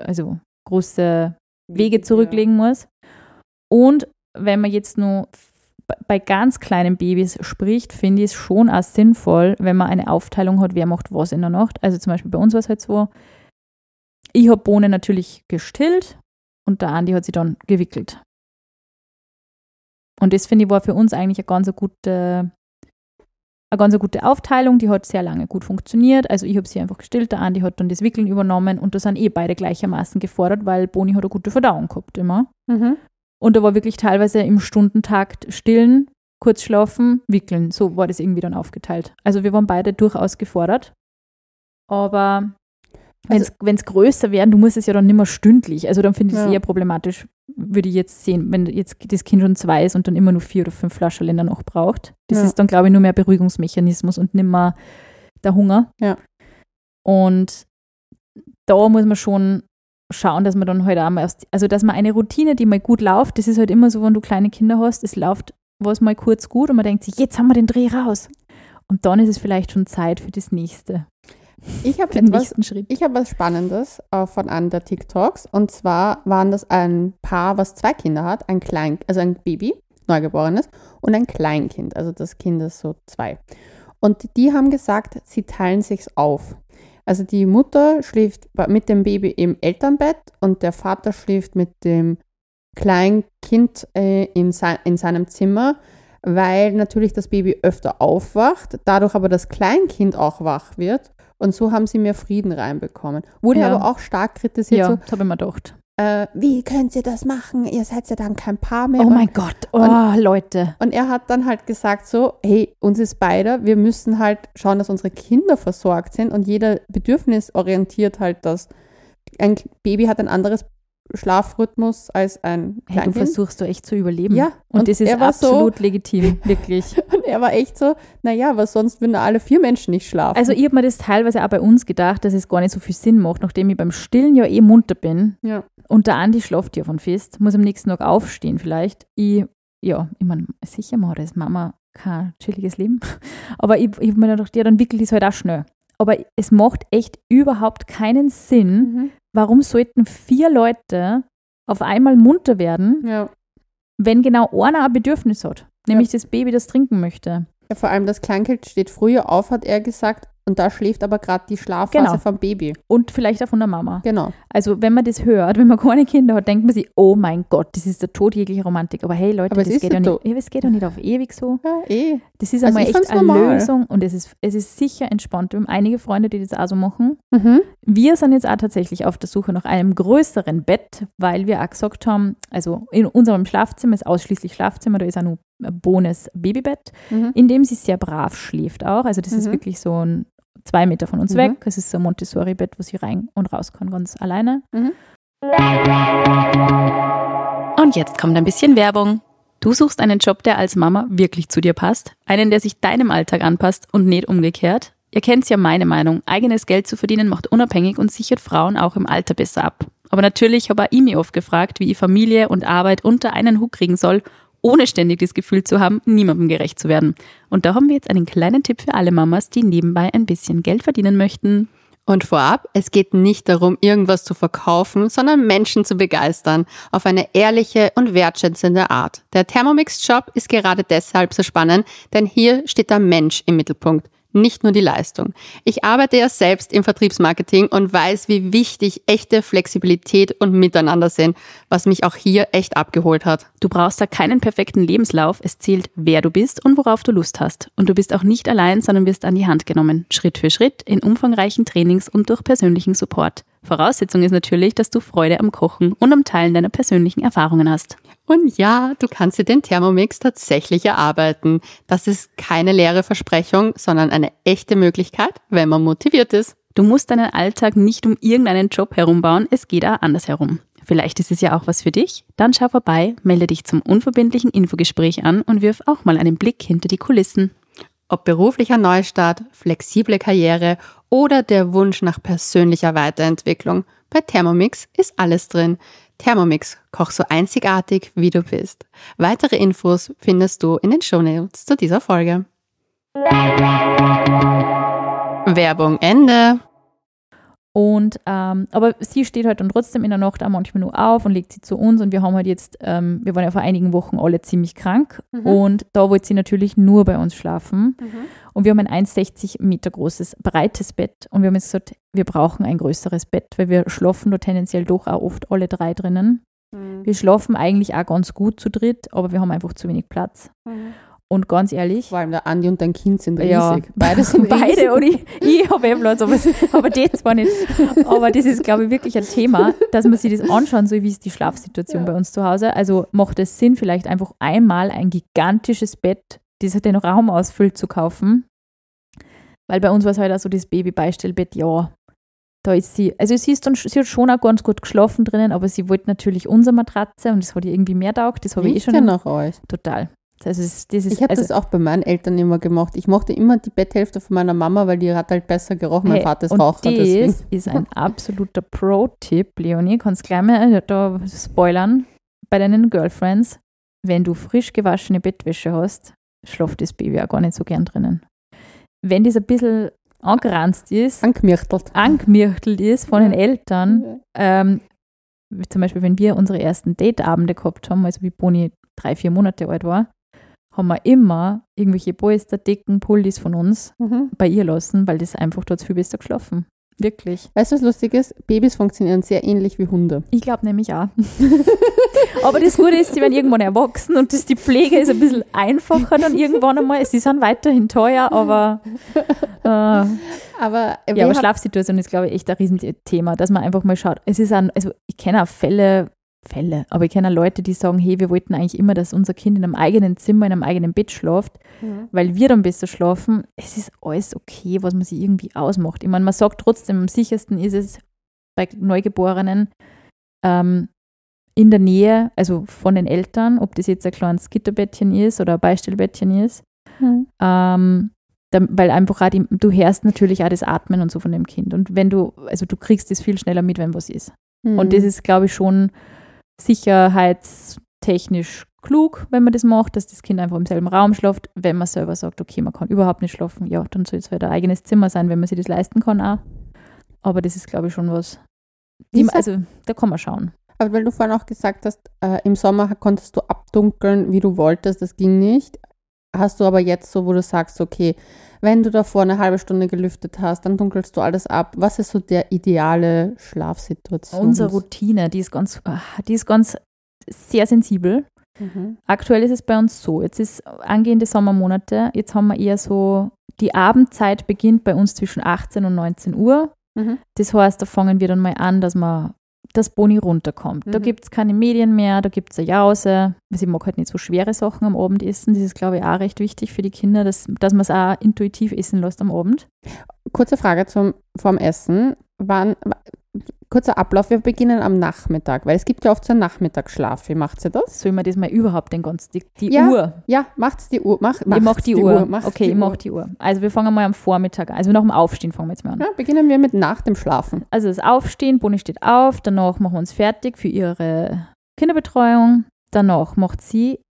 Wege zurücklegen muss. Und wenn man jetzt nur bei ganz kleinen Babys spricht, finde ich es schon auch sinnvoll, wenn man eine Aufteilung hat, wer macht was in der Nacht. Also zum Beispiel bei uns war es halt so, ich habe Bohnen natürlich gestillt und der Andi hat sie dann gewickelt. Und das, finde ich, war für uns eigentlich eine ganz gute Aufteilung. Die hat sehr lange gut funktioniert. Also ich habe sie einfach gestillt, der Andi hat dann das Wickeln übernommen und da sind beide gleichermaßen gefordert, weil Boni hat eine gute Verdauung gehabt immer. Und da war wirklich teilweise im Stundentakt stillen, kurz schlafen, wickeln. So war das irgendwie dann aufgeteilt. Also wir waren beide durchaus gefordert. Aber wenn es größer werden, du musst es ja dann nicht mehr stündlich. Also dann finde ich es eher problematisch, würde ich jetzt sehen, wenn jetzt das Kind schon 2 ist und dann immer nur 4 oder 5 Flaschen in der Nacht braucht. Das ist dann, glaube ich, nur mehr Beruhigungsmechanismus und nicht mehr der Hunger. Ja. Und da muss man schon schauen, dass man dann halt auch mal dass man eine Routine, die mal gut läuft, das ist halt immer so, wenn du kleine Kinder hast, es läuft was mal kurz gut und man denkt sich, jetzt haben wir den Dreh raus. Und dann ist es vielleicht schon Zeit für das nächste. Ich habe was Spannendes von einem der TikToks und zwar waren das ein Paar, was 2 Kinder hat, ein Baby, Neugeborenes und ein Kleinkind, also das Kind ist so 2. Und die haben gesagt, sie teilen sich's auf. Also die Mutter schläft mit dem Baby im Elternbett und der Vater schläft mit dem Kleinkind in seinem Zimmer, weil natürlich das Baby öfter aufwacht, dadurch aber das Kleinkind auch wach wird. Und so haben sie mehr Frieden reinbekommen. Wurde aber auch stark kritisiert. Ja, das habe ich mir gedacht. Wie könnt ihr das machen? Ihr seid ja dann kein Paar mehr. Oh mein Gott, Leute. Und er hat dann halt gesagt so, hey, uns ist beide, wir müssen halt schauen, dass unsere Kinder versorgt sind und jeder bedürfnisorientiert halt das. Ein Baby hat ein anderes Schlafrhythmus als ein Kleinkind. Hey, du versuchst so echt zu überleben. Ja. Und das ist absolut legitim, wirklich. Und er war echt so, naja, was sonst würden alle 4 Menschen nicht schlafen. Also ich habe mir das teilweise auch bei uns gedacht, dass es gar nicht so viel Sinn macht, nachdem ich beim Stillen ja munter bin. Ja. Und der Andi schläft ja von fest, muss am nächsten Tag aufstehen vielleicht. Ich meine, sicher mal hat als Mama kein chilliges Leben. Aber ich habe mir gedacht, ja, dann wickelt es halt auch schnell. Aber es macht echt überhaupt keinen Sinn, warum sollten 4 Leute auf einmal munter werden, wenn genau einer ein Bedürfnis hat, nämlich das Baby, das trinken möchte. Ja, vor allem das Kleinkind steht früher auf, hat er gesagt, und da schläft aber gerade die Schlafphase vom Baby. Und vielleicht auch von der Mama. Genau. Also wenn man das hört, wenn man keine Kinder hat, denkt man sich, oh mein Gott, das ist der Tod jeglicher Romantik. Aber hey Leute, das geht ja nicht. Es geht ja nicht auf ewig so. Ja, Das ist einmal echt eine Lösung und es ist sicher entspannt. Wir haben einige Freunde, die das auch so machen. Wir sind jetzt auch tatsächlich auf der Suche nach einem größeren Bett, weil wir auch gesagt haben, also in unserem Schlafzimmer ist ausschließlich Schlafzimmer, da ist auch nur ein Babybett, in dem sie sehr brav schläft auch. Also das ist wirklich so ein 2 Meter von uns weg. Es ist so ein Montessori-Bett, wo sie rein und raus kann, ganz alleine. Und jetzt kommt ein bisschen Werbung. Du suchst einen Job, der als Mama wirklich zu dir passt, einen, der sich deinem Alltag anpasst und nicht umgekehrt. Ihr kennt ja meine Meinung, eigenes Geld zu verdienen macht unabhängig und sichert Frauen auch im Alter besser ab. Aber natürlich habe auch ich mich oft gefragt, wie ich Familie und Arbeit unter einen Hut kriegen soll, ohne ständig das Gefühl zu haben, niemandem gerecht zu werden. Und da haben wir jetzt einen kleinen Tipp für alle Mamas, die nebenbei ein bisschen Geld verdienen möchten. Und vorab, es geht nicht darum, irgendwas zu verkaufen, sondern Menschen zu begeistern, auf eine ehrliche und wertschätzende Art. Der Thermomix-Job ist gerade deshalb so spannend, denn hier steht der Mensch im Mittelpunkt, nicht nur die Leistung. Ich arbeite ja selbst im Vertriebsmarketing und weiß, wie wichtig echte Flexibilität und Miteinander sind, was mich auch hier echt abgeholt hat. Du brauchst da keinen perfekten Lebenslauf, es zählt, wer du bist und worauf du Lust hast. Und du bist auch nicht allein, sondern wirst an die Hand genommen, Schritt für Schritt, in umfangreichen Trainings und durch persönlichen Support. Voraussetzung ist natürlich, dass du Freude am Kochen und am Teilen deiner persönlichen Erfahrungen hast. Und ja, du kannst dir den Thermomix tatsächlich erarbeiten. Das ist keine leere Versprechung, sondern eine echte Möglichkeit, wenn man motiviert ist. Du musst deinen Alltag nicht um irgendeinen Job herumbauen, es geht auch andersherum. Vielleicht ist es ja auch was für dich? Dann schau vorbei, melde dich zum unverbindlichen Infogespräch an und wirf auch mal einen Blick hinter die Kulissen. Ob beruflicher Neustart, flexible Karriere oder der Wunsch nach persönlicher Weiterentwicklung, bei Thermomix ist alles drin. Thermomix, koch so einzigartig, wie du bist. Weitere Infos findest du in den Shownotes zu dieser Folge. Werbung Ende. Und aber sie steht halt dann trotzdem in der Nacht auch manchmal nur auf und legt sie zu uns und wir haben halt jetzt, wir waren ja vor einigen Wochen alle ziemlich krank und da wollte sie natürlich nur bei uns schlafen und wir haben ein 1,60 Meter großes, breites Bett und wir haben jetzt gesagt, wir brauchen ein größeres Bett, weil wir schlafen da tendenziell doch auch oft alle drei drinnen. Wir schlafen eigentlich auch ganz gut zu dritt, aber wir haben einfach zu wenig Platz. Und ganz ehrlich. Vor allem der Andi und dein Kind sind riesig. Ja, beide sind riesig. Beide und ich habe Platz, aber die zwar nicht. Aber das ist, glaube ich, wirklich ein Thema, dass man sich das anschauen soll, wie ist die Schlafsituation bei uns zu Hause. Also macht es Sinn, vielleicht einfach einmal ein gigantisches Bett, das den Raum ausfüllt, zu kaufen. Weil bei uns war es halt auch so das Babybeistellbett, ja. Da ist sie, also sie hat schon auch ganz gut geschlafen drinnen, aber sie wollte natürlich unsere Matratze und das hat ihr irgendwie mehr taugt. Das habe ich schon. Nach euch. Total. Ich habe das auch bei meinen Eltern immer gemacht. Ich mochte immer die Betthälfte von meiner Mama, weil die hat halt besser gerochen. Mein Vater ist Raucher. Das ist ein absoluter Pro-Tipp, Leonie. Kannst gleich mal da spoilern bei deinen Girlfriends. Wenn du frisch gewaschene Bettwäsche hast, schläft das Baby auch gar nicht so gern drinnen. Wenn das ein bisschen angeranzt ist, angemirchtelt ist von den Eltern, zum Beispiel, wenn wir unsere ersten Dateabende gehabt haben, also wie Boni 3-4 Monate alt war, haben wir immer irgendwelche Polster, Decken, Pullis von uns bei ihr lassen, weil das einfach dort viel besser geschlafen. Wirklich. Weißt du, was lustig ist? Babys funktionieren sehr ähnlich wie Hunde. Ich glaube nämlich auch. Aber das Gute ist, sie werden irgendwann erwachsen und die Pflege ist ein bisschen einfacher dann irgendwann einmal. Sie sind weiterhin teuer, aber Schlafsituation ist, glaube ich, echt ein Riesenthema, dass man einfach mal schaut. Es ist also ich kenne auch Fälle, aber ich kenne auch Leute, die sagen, hey, wir wollten eigentlich immer, dass unser Kind in einem eigenen Zimmer, in einem eigenen Bett schläft, weil wir dann besser schlafen. Es ist alles okay, was man sich irgendwie ausmacht. Ich meine, man sagt trotzdem, am sichersten ist es bei Neugeborenen in der Nähe, also von den Eltern, ob das jetzt ein kleines Gitterbettchen ist oder ein Beistellbettchen ist, weil einfach auch du hörst natürlich auch das Atmen und so von dem Kind. Und wenn du kriegst das viel schneller mit, wenn was ist. Und das ist, glaube ich, schon sicherheitstechnisch klug, wenn man das macht, dass das Kind einfach im selben Raum schläft. Wenn man selber sagt, okay, man kann überhaupt nicht schlafen, ja, dann soll es halt ein eigenes Zimmer sein, wenn man sich das leisten kann auch. Aber das ist, glaube ich, schon was, da kann man schauen. Aber weil du vorhin auch gesagt hast, im Sommer konntest du abdunkeln, wie du wolltest, das ging nicht. Hast du aber jetzt so, wo du sagst, okay, wenn du davor eine halbe Stunde gelüftet hast, dann dunkelst du alles ab. Was ist so der ideale Schlafsituation? Unsere Routine, die ist ganz sehr sensibel. Aktuell ist es bei uns so, jetzt ist angehende Sommermonate, jetzt haben wir eher so, die Abendzeit beginnt bei uns zwischen 18 und 19 Uhr. Das heißt, da fangen wir dann mal an, dass Boni runterkommt. Da gibt es keine Medien mehr, da gibt es eine Jause. Sie mag halt nicht so schwere Sachen am Abend essen. Das ist, glaube ich, auch recht wichtig für die Kinder, dass man es auch intuitiv essen lässt am Abend. Kurze Frage vorm Essen. Kurzer Ablauf, wir beginnen am Nachmittag, weil es gibt ja oft so einen Nachmittagsschlaf. Wie macht sie das? Soll man das mal überhaupt Uhr? Ja, macht's die Uhr. Ich mache die Uhr. Okay, ich mache die Uhr. Also wir fangen mal am Vormittag an. Also nach dem Aufstehen fangen wir jetzt mal an. Ja, beginnen wir mit nach dem Schlafen. Also das Aufstehen, Boni steht auf, danach machen wir uns fertig für ihre Kinderbetreuung. Danach macht sie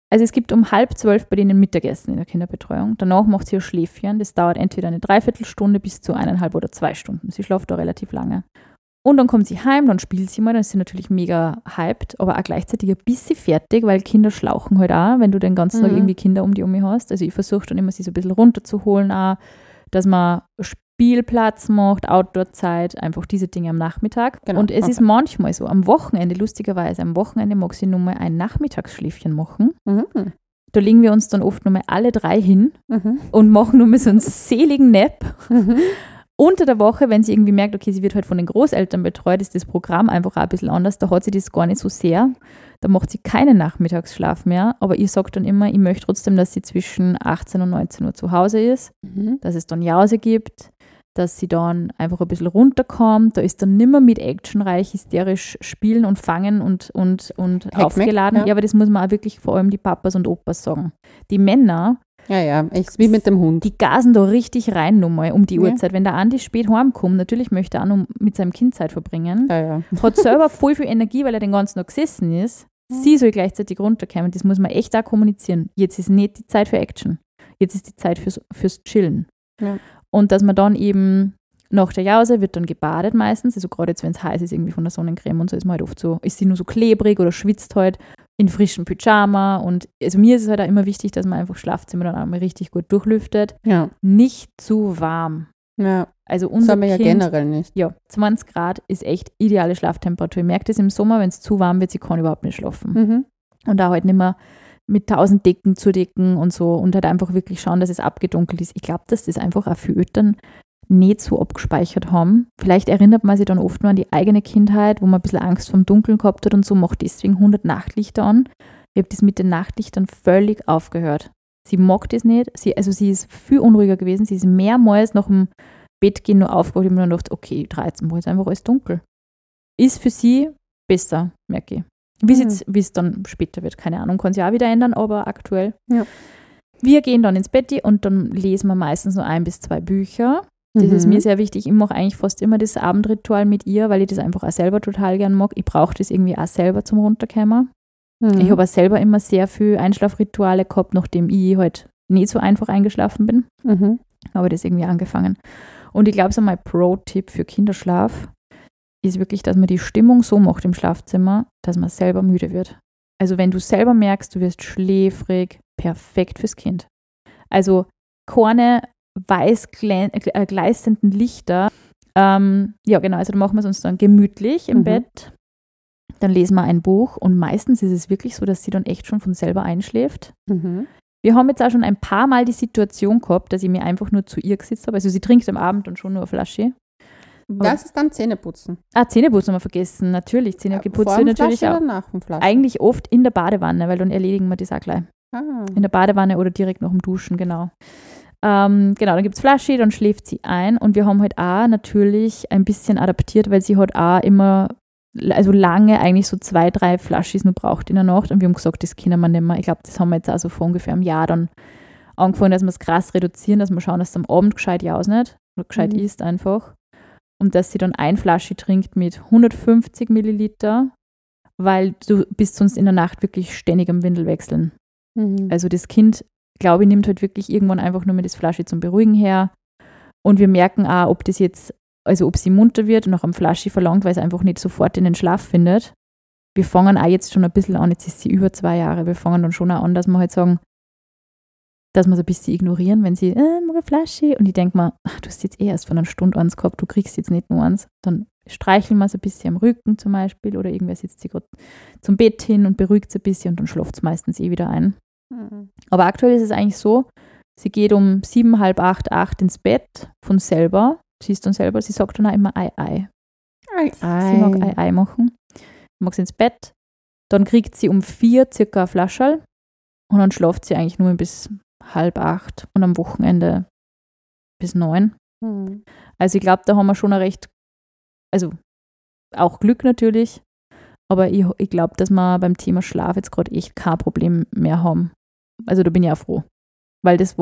Also es gibt um 11:30 bei denen Mittagessen in der Kinderbetreuung. Danach macht sie ein Schläfchen. Das dauert entweder eine Dreiviertelstunde bis zu 1,5 oder 2 Stunden. Sie schläft da relativ lange. Und dann kommt sie heim, dann spielt sie mal, dann ist sie natürlich mega hyped, aber auch gleichzeitig ein bisschen fertig, weil Kinder schlauchen halt auch, wenn du den ganzen Tag irgendwie Kinder um die hast. Also ich versuche dann immer, sie so ein bisschen runterzuholen auch, dass man Spielplatz macht, Outdoor-Zeit, einfach diese Dinge am Nachmittag. Genau, Und es ist manchmal so, am Wochenende, lustigerweise, am Wochenende mag sie nur mal ein Nachmittagsschläfchen machen. Mhm. Da legen wir uns dann oft nur mal alle 3 hin Mhm. und machen nur mal so einen seligen Nap. Mhm. Unter der Woche, wenn sie irgendwie merkt, okay, sie wird halt von den Großeltern betreut, ist das Programm einfach auch ein bisschen anders. Da hat sie das gar nicht so sehr. Da macht sie keinen Nachmittagsschlaf mehr. Aber ich sage dann immer, ich möchte trotzdem, dass sie zwischen 18 und 19 Uhr zu Hause ist, dass es dann Jause gibt, dass sie dann einfach ein bisschen runterkommt. Da ist dann nimmer mit actionreich, hysterisch spielen und fangen und aufgeladen. Ja, aber das muss man auch wirklich vor allem die Papas und Opas sagen. Die Männer, Ja, echt wie mit dem Hund. die gasen da richtig rein nochmal um die Uhrzeit. Wenn der Andi spät heimkommt, natürlich möchte er auch noch mit seinem Kind Zeit verbringen. Ja. Hat selber voll viel Energie, weil er den ganzen Tag gesessen ist. Sie soll gleichzeitig runterkommen. Das muss man echt auch kommunizieren. Jetzt ist nicht die Zeit für Action. Jetzt ist die Zeit fürs Chillen. Ja. Und dass man dann eben nach der Jause wird dann gebadet meistens. Also gerade jetzt, wenn es heiß ist, irgendwie von der Sonnencreme und so, ist man halt oft so, ist sie nur so klebrig oder schwitzt halt in frischem Pyjama. Und also mir ist es halt auch immer wichtig, dass man einfach Schlafzimmer dann auch mal richtig gut durchlüftet. Ja. Nicht zu warm. Ja. Also Das unser haben wir ja Kind, generell nicht. ja, 20 Grad ist echt ideale Schlaftemperatur. Ich merke das im Sommer, wenn es zu warm wird, sie kann überhaupt nicht schlafen. Mhm. Und da halt nicht mehr mit 1000 Decken zudecken und so und halt einfach wirklich schauen, dass es abgedunkelt ist. Ich glaube, dass das einfach auch für Eltern nicht so abgespeichert haben. Vielleicht erinnert man sich dann oft nur an die eigene Kindheit, wo man ein bisschen Angst vom Dunkeln gehabt hat und so, macht deswegen 100 Nachtlichter an. Ich habe das mit den Nachtlichtern völlig aufgehört. Sie mag das nicht. Sie ist viel unruhiger gewesen. Sie ist mehrmals nach dem Bettgehen nur aufgewacht und mir dann gedacht, okay, 13 Uhr ist einfach alles dunkel. Ist für sie besser, merke ich. Wie es dann später wird, keine Ahnung, kann sich auch wieder ändern, aber aktuell. Ja. Wir gehen dann ins Bett und dann lesen wir meistens nur 1 bis 2 Bücher. Das ist mir sehr wichtig. Ich mache eigentlich fast immer das Abendritual mit ihr, weil ich das einfach auch selber total gern mag. Ich brauche das irgendwie auch selber zum Runterkommen. Ich habe auch selber immer sehr viel Einschlafrituale gehabt, nachdem ich halt nicht so einfach eingeschlafen bin. Habe das irgendwie angefangen. Und ich glaube, so mein Pro-Tipp für Kinderschlaf ist wirklich, dass man die Stimmung so macht im Schlafzimmer, dass man selber müde wird. Also wenn du selber merkst, du wirst schläfrig, perfekt fürs Kind. Also keine weiß gleißenden Lichter. Ja, genau, also da machen wir es uns dann gemütlich im Bett. Dann lesen wir ein Buch und meistens ist es wirklich so, dass sie dann echt schon von selber einschläft. Wir haben jetzt auch schon ein paar Mal die Situation gehabt, dass ich mir einfach nur zu ihr gesetzt habe. Also sie trinkt am Abend dann schon nur eine Flasche. Was ist dann Zähneputzen? Zähneputzen haben wir vergessen, natürlich. Zähne geputzt Vor wird dem natürlich Flasche auch. oder nach dem Flasche? Eigentlich oft in der Badewanne, weil dann erledigen wir das auch gleich. In der Badewanne oder direkt nach dem Duschen, genau. Genau, dann gibt es Flasche, dann schläft sie ein und wir haben halt auch natürlich ein bisschen adaptiert, weil sie halt auch immer, also lange eigentlich so 2, 3 Flaschis nur braucht in der Nacht und wir haben gesagt, das können wir nicht mehr. Ich glaube, das haben wir jetzt auch so vor ungefähr einem Jahr dann angefangen, dass wir es krass reduzieren, dass wir schauen, dass es am Abend gescheit jausnet oder gescheit isst einfach. Und dass sie dann ein Flasche trinkt mit 150 Milliliter, weil du bist sonst in der Nacht wirklich ständig am Windel wechseln. Also das Kind, glaube ich, nimmt halt wirklich irgendwann einfach nur mit das Flasche zum Beruhigen her. Und wir merken auch, ob das jetzt, also ob sie munter wird und nach einem Flasche verlangt, weil es einfach nicht sofort in den Schlaf findet. Wir fangen auch jetzt schon ein bisschen an, jetzt ist sie über 2 Jahre, wir fangen dann schon auch an, dass wir halt sagen, dass wir so ein bisschen ignorieren, wenn sie, mag eine Flasche. Und ich denke mir, du hast jetzt erst von einer Stunde eins gehabt, du kriegst jetzt nicht nur eins. Dann streicheln wir so ein bisschen am Rücken zum Beispiel oder irgendwer sitzt sie gerade zum Bett hin und beruhigt sie ein bisschen und dann schläft es meistens wieder ein. Aber aktuell ist es eigentlich so, sie geht um 7, halb 8 ins Bett von selber. Sie ist dann selber, sie sagt dann auch immer Ei. Sie mag Ei machen. Mag sie ins Bett. Dann kriegt sie um 4 circa eine Flascherl und dann schläft sie eigentlich nur bis 7:30 und am Wochenende bis 9. Also ich glaube, da haben wir schon ein recht, also auch Glück natürlich, aber ich glaube, dass wir beim Thema Schlaf jetzt gerade echt kein Problem mehr haben. Also da bin ich auch froh, weil das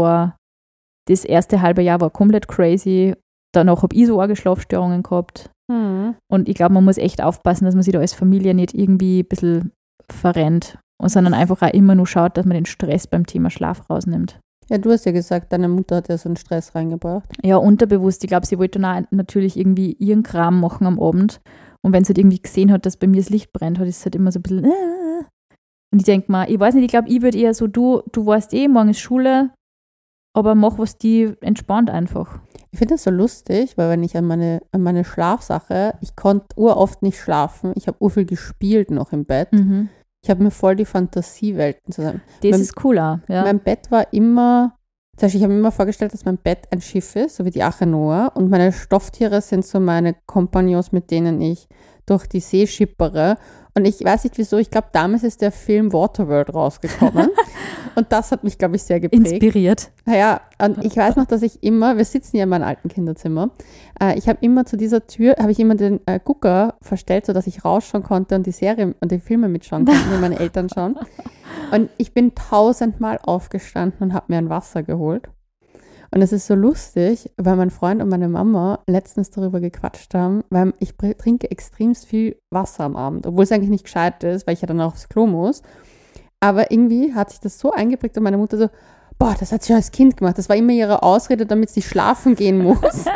erste halbe Jahr war komplett crazy. Danach habe ich so arge Schlafstörungen gehabt. Und ich glaube, man muss echt aufpassen, dass man sich da als Familie nicht irgendwie ein bisschen verrennt. sondern einfach auch immer nur schaut, dass man den Stress beim Thema Schlaf rausnimmt. Ja, du hast ja gesagt, deine Mutter hat ja so einen Stress reingebracht. Ja, unterbewusst. Ich glaube, sie wollte dann auch natürlich irgendwie ihren Kram machen am Abend. Und wenn sie halt irgendwie gesehen hat, dass bei mir das Licht brennt, ist es halt immer so ein bisschen. Und ich denke mal, ich weiß nicht, ich glaube, ich würde eher so, du weißt morgen ist Schule, aber mach was die entspannt einfach. Ich finde das so lustig, weil wenn ich an meine Schlafsache, ich konnte uroft nicht schlafen, ich habe urviel gespielt noch im Bett. Mhm. Ich habe mir voll die Fantasiewelten zusammen. Das ist cool auch, ja. Mein Bett war immer, zum Beispiel, ich habe mir immer vorgestellt, dass mein Bett ein Schiff ist, so wie die Arche Noah, und meine Stofftiere sind so meine Kompagnons, mit denen ich durch die See schippere. Und ich weiß nicht wieso, ich glaube, damals ist der Film Waterworld rausgekommen. Und das hat mich, glaube ich, sehr geprägt. Inspiriert. Ja, und ich weiß noch, dass ich immer, wir sitzen ja in meinem alten Kinderzimmer, ich habe immer zu dieser Tür, habe ich immer den Gucker verstellt, sodass ich rausschauen konnte und die Serie und die Filme mitschauen konnte, die meine Eltern schauen. Und ich bin 1000-mal aufgestanden und habe mir ein Wasser geholt. Und es ist so lustig, weil mein Freund und meine Mama letztens darüber gequatscht haben, weil ich trinke extremst viel Wasser am Abend, obwohl es eigentlich nicht gescheit ist, weil ich ja dann auch aufs Klo muss. Aber irgendwie hat sich das so eingeprägt und meine Mutter so, boah, das hat sie schon als Kind gemacht. Das war immer ihre Ausrede, damit sie schlafen gehen muss.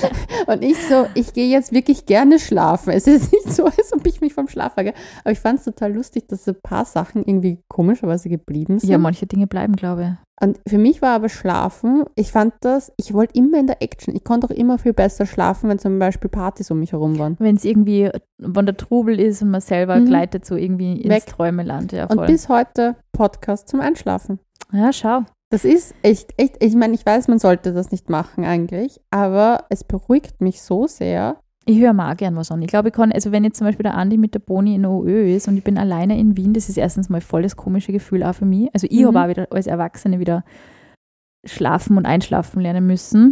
Und ich gehe jetzt wirklich gerne schlafen. Es ist nicht so, als ob ich mich vom Schlaf frage. Aber ich fand es total lustig, dass so ein paar Sachen irgendwie komischerweise geblieben sind. Ja, manche Dinge bleiben, glaube ich. Und für mich war aber Schlafen, ich wollte immer in der Action. Ich konnte auch immer viel besser schlafen, wenn zum Beispiel Partys um mich herum waren. Wenn der Trubel ist und man selber gleitet so irgendwie ins Träumeland. Ja, voll. Und bis heute Podcast zum Einschlafen. Ja, schau. Das ist echt, ich meine, ich weiß, man sollte das nicht machen eigentlich, aber es beruhigt mich so sehr. Ich höre mal auch gern was an. Ich glaube, wenn jetzt zum Beispiel der Andi mit der Boni in OÖ ist und ich bin alleine in Wien, das ist erstens mal voll das komische Gefühl auch für mich. Also ich habe auch wieder als Erwachsene wieder schlafen und einschlafen lernen müssen.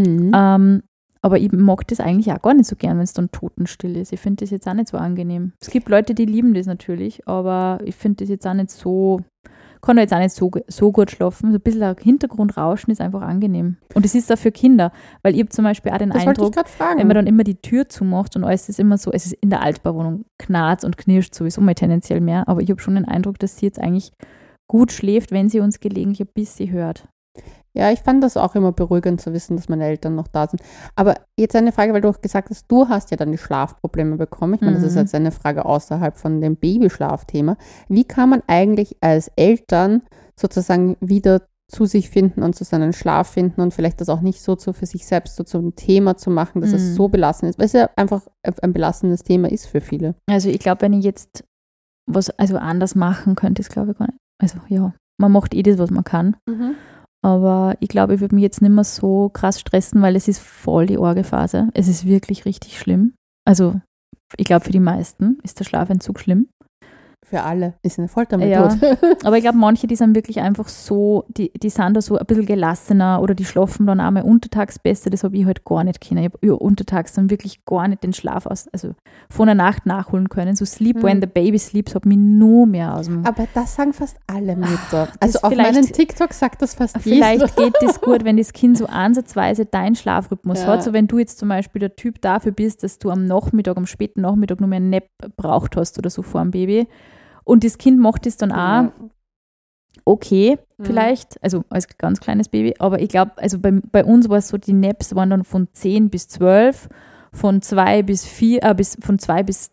Aber ich mag das eigentlich auch gar nicht so gern, wenn es dann totenstill ist. Ich finde das jetzt auch nicht so angenehm. Es gibt Leute, die lieben das natürlich, aber ich finde das jetzt auch nicht so, kann da jetzt auch nicht so gut schlafen. So ein bisschen Hintergrundrauschen ist einfach angenehm. Und es ist auch für Kinder, weil ich habe zum Beispiel auch den Eindruck, wenn man dann immer die Tür zumacht und alles ist immer so, es ist in der Altbauwohnung knarrt und knirscht sowieso mal tendenziell mehr, aber ich habe schon den Eindruck, dass sie jetzt eigentlich gut schläft, wenn sie uns gelegentlich ein bisschen hört. Ja, ich fand das auch immer beruhigend zu wissen, dass meine Eltern noch da sind. Aber jetzt eine Frage, weil du auch gesagt hast, du hast ja dann die Schlafprobleme bekommen. Ich meine, das ist jetzt eine Frage außerhalb von dem Babyschlafthema. Wie kann man eigentlich als Eltern sozusagen wieder zu sich finden und zu seinem Schlaf finden und vielleicht das auch nicht so für sich selbst so zum Thema zu machen, dass es so belastend ist, weil es ja einfach ein belastendes Thema ist für viele. Also ich glaube, wenn ich jetzt was anders machen könnte, ist glaube ich gar nicht. Also ja, man macht das, was man kann. Aber ich glaube, ich würde mich jetzt nicht mehr so krass stressen, weil es ist voll die Orgephase. Es ist wirklich richtig schlimm. Also ich glaube, für die meisten ist der Schlafentzug schlimm. Für alle ist eine Foltermethode. Ja, aber ich glaube, manche, die sind wirklich einfach so, die sind da so ein bisschen gelassener oder die schlafen dann auch mal untertags besser. Das habe ich halt gar nicht können. Ich habe untertags dann wirklich gar nicht den Schlaf also von der Nacht nachholen können. So Sleep when the baby sleeps hat mich nur mehr aus dem... Aber das sagen fast alle Mütter. Also auf meinen TikTok sagt das fast jeder. Vielleicht geht das gut, wenn das Kind so ansatzweise deinen Schlafrhythmus hat. So wenn du jetzt zum Beispiel der Typ dafür bist, dass du am späten Nachmittag nur mehr einen Nap braucht hast oder so vor dem Baby. Und das Kind macht es dann auch okay, vielleicht, also als ganz kleines Baby, aber ich glaube, also bei uns war es so, die Naps waren dann von 10 bis 12, von 12 bis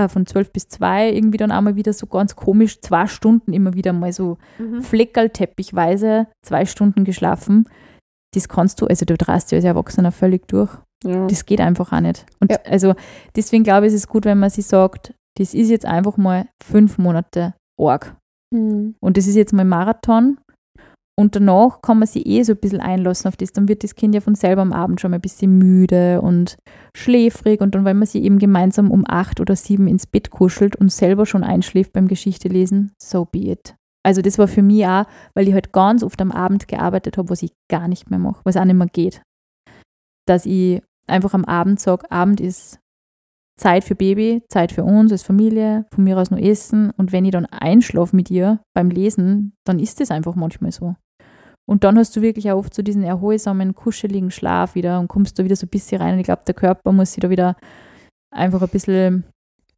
2 irgendwie dann einmal wieder so ganz komisch, 2 Stunden immer wieder mal so fleckerlteppichweise 2 Stunden geschlafen. Das kannst du, also du drast ja als Erwachsener völlig durch. Ja. Das geht einfach auch nicht. Und also deswegen glaube ich, ist es gut, wenn man sich sagt, das ist jetzt einfach mal 5 Monate arg. Und das ist jetzt mal Marathon. Und danach kann man sich so ein bisschen einlassen auf das. Dann wird das Kind ja von selber am Abend schon mal ein bisschen müde und schläfrig. Und dann, wenn man sich eben gemeinsam um 8 oder 7 ins Bett kuschelt und selber schon einschläft beim Geschichte lesen, so be it. Also das war für mich auch, weil ich halt ganz oft am Abend gearbeitet habe, was ich gar nicht mehr mache, was auch nicht mehr geht. Dass ich einfach am Abend sage, Abend ist Zeit für Baby, Zeit für uns als Familie, von mir aus nur essen. Und wenn ich dann einschlafe mit ihr beim Lesen, dann ist das einfach manchmal so. Und dann hast du wirklich auch oft so diesen erholsamen, kuscheligen Schlaf wieder und kommst da wieder so ein bisschen rein. Und ich glaube, der Körper muss sich da wieder einfach ein bisschen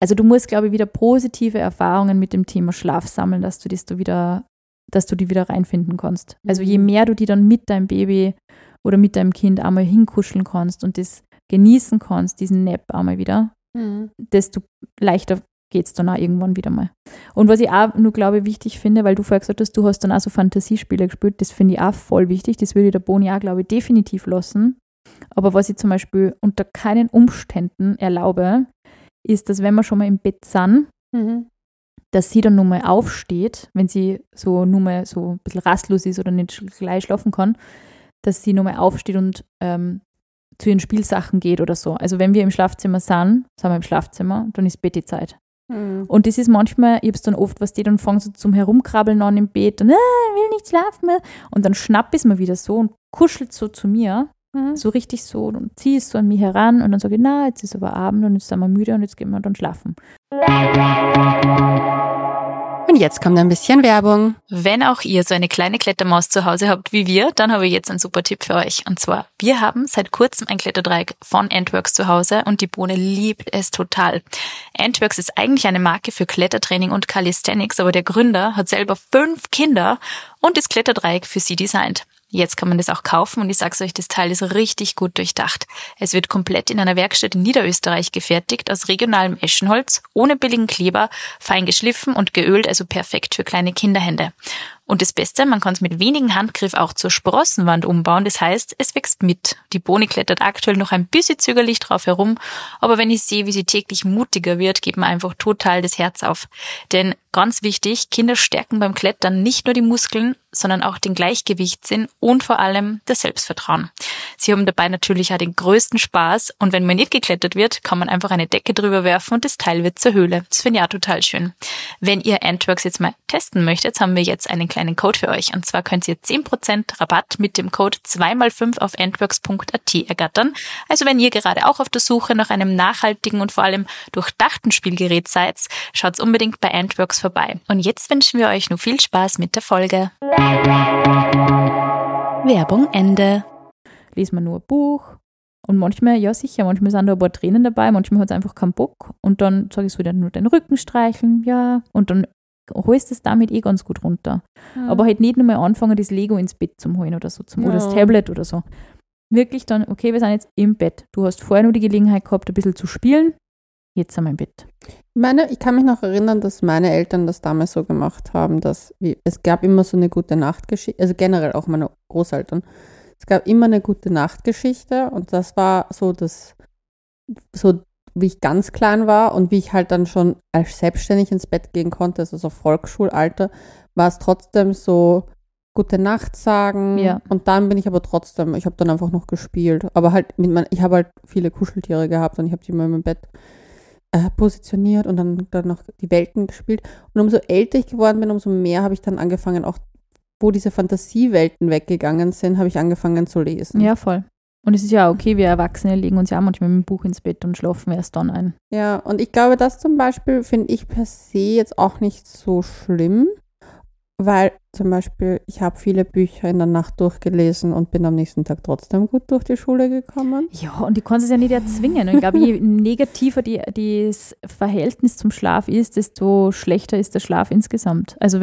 Also du musst, glaube ich, wieder positive Erfahrungen mit dem Thema Schlaf sammeln, dass du die wieder reinfinden kannst. Also je mehr du die dann mit deinem Baby oder mit deinem Kind einmal hinkuscheln kannst und das genießen kannst, diesen Nap einmal wieder, desto leichter geht es dann auch irgendwann wieder mal. Und was ich auch nur, glaube ich, wichtig finde, weil du vorher gesagt hast, du hast dann auch so Fantasiespiele gespielt, das finde ich auch voll wichtig, das würde ich der Boni auch, glaube ich, definitiv lassen. Aber was ich zum Beispiel unter keinen Umständen erlaube, ist, dass wenn wir schon mal im Bett sind, dass sie dann nur mal aufsteht, wenn sie so nur mal so ein bisschen rastlos ist oder nicht gleich schlafen kann, dass sie nur mal aufsteht und zu ihren Spielsachen geht oder so. Also wenn wir im Schlafzimmer sind wir im Schlafzimmer, dann ist Betty-Zeit. Und das ist manchmal, ich habe es dann oft, was die dann fangen so zum Herumkrabbeln an im Bett und will nicht schlafen mehr. Und dann schnapp ich es mir wieder so und kuschelt so zu mir, so richtig so und ziehe es so an mich heran und dann sage ich, na, jetzt ist aber Abend und jetzt sind wir müde und jetzt gehen wir dann schlafen. Und jetzt kommt ein bisschen Werbung. Wenn auch ihr so eine kleine Klettermaus zu Hause habt wie wir, dann habe ich jetzt einen super Tipp für euch. Und zwar, wir haben seit kurzem ein Kletterdreieck von Antworks zu Hause und die Bohne liebt es total. Antworks ist eigentlich eine Marke für Klettertraining und Calisthenics, aber der Gründer hat selber 5 Kinder und das Kletterdreieck für sie designt. Jetzt kann man das auch kaufen und ich sag's euch, das Teil ist richtig gut durchdacht. Es wird komplett in einer Werkstatt in Niederösterreich gefertigt, aus regionalem Eschenholz, ohne billigen Kleber, fein geschliffen und geölt, also perfekt für kleine Kinderhände. Und das Beste, man kann es mit wenigen Handgriff auch zur Sprossenwand umbauen, das heißt, es wächst mit. Die Boni klettert aktuell noch ein bisschen zögerlich drauf herum, aber wenn ich sehe, wie sie täglich mutiger wird, geht mir einfach total das Herz auf. Denn ganz wichtig, Kinder stärken beim Klettern nicht nur die Muskeln, sondern auch den Gleichgewichtssinn und vor allem das Selbstvertrauen. Sie haben dabei natürlich auch den größten Spaß und wenn man nicht geklettert wird, kann man einfach eine Decke drüber werfen und das Teil wird zur Höhle. Das finde ich auch total schön. Wenn ihr Antworks jetzt mal testen möchtet, haben wir jetzt einen kleinen Code für euch und zwar könnt ihr 10% Rabatt mit dem Code 2x5 auf antworks.at ergattern. Also wenn ihr gerade auch auf der Suche nach einem nachhaltigen und vor allem durchdachten Spielgerät seid, schaut unbedingt bei Antworks vorbei. Und jetzt wünschen wir euch nur viel Spaß mit der Folge. Werbung Ende. Lesen wir nur ein Buch und manchmal, ja sicher, manchmal sind da ein paar Tränen dabei, manchmal hat es einfach keinen Bock und dann sage ich so, dann nur den Rücken streicheln, ja, und dann holst du es damit ganz gut runter. Aber halt nicht nur mal anfangen, das Lego ins Bett zu holen oder so, oder das Tablet oder so. Wirklich dann, okay, wir sind jetzt im Bett. Du hast vorher nur die Gelegenheit gehabt, ein bisschen zu spielen, jetzt sind wir im Bett. Ich kann mich noch erinnern, dass meine Eltern das damals so gemacht haben, dass es gab immer so eine gute Nachtgeschichte, also generell auch meine Großeltern, es gab immer eine gute Nachtgeschichte und das war so wie ich ganz klein war und wie ich halt dann schon als selbstständig ins Bett gehen konnte, also so Volksschulalter, war es trotzdem so gute Nacht sagen und dann bin ich aber trotzdem, ich habe dann einfach noch gespielt, aber halt ich habe halt viele Kuscheltiere gehabt und ich habe die immer in meinem Bett positioniert und dann noch die Welten gespielt und umso älter ich geworden bin, umso mehr habe ich dann angefangen, auch wo diese Fantasiewelten weggegangen sind, habe ich angefangen zu lesen. Ja, voll. Und es ist ja okay, wir Erwachsene legen uns ja manchmal mit dem Buch ins Bett und schlafen erst dann ein. Ja, und ich glaube, das zum Beispiel finde ich per se jetzt auch nicht so schlimm, weil zum Beispiel ich habe viele Bücher in der Nacht durchgelesen und bin am nächsten Tag trotzdem gut durch die Schule gekommen. Ja, und die kannst es ja nicht erzwingen. Und ich glaube, je negativer das Verhältnis zum Schlaf ist, desto schlechter ist der Schlaf insgesamt. Also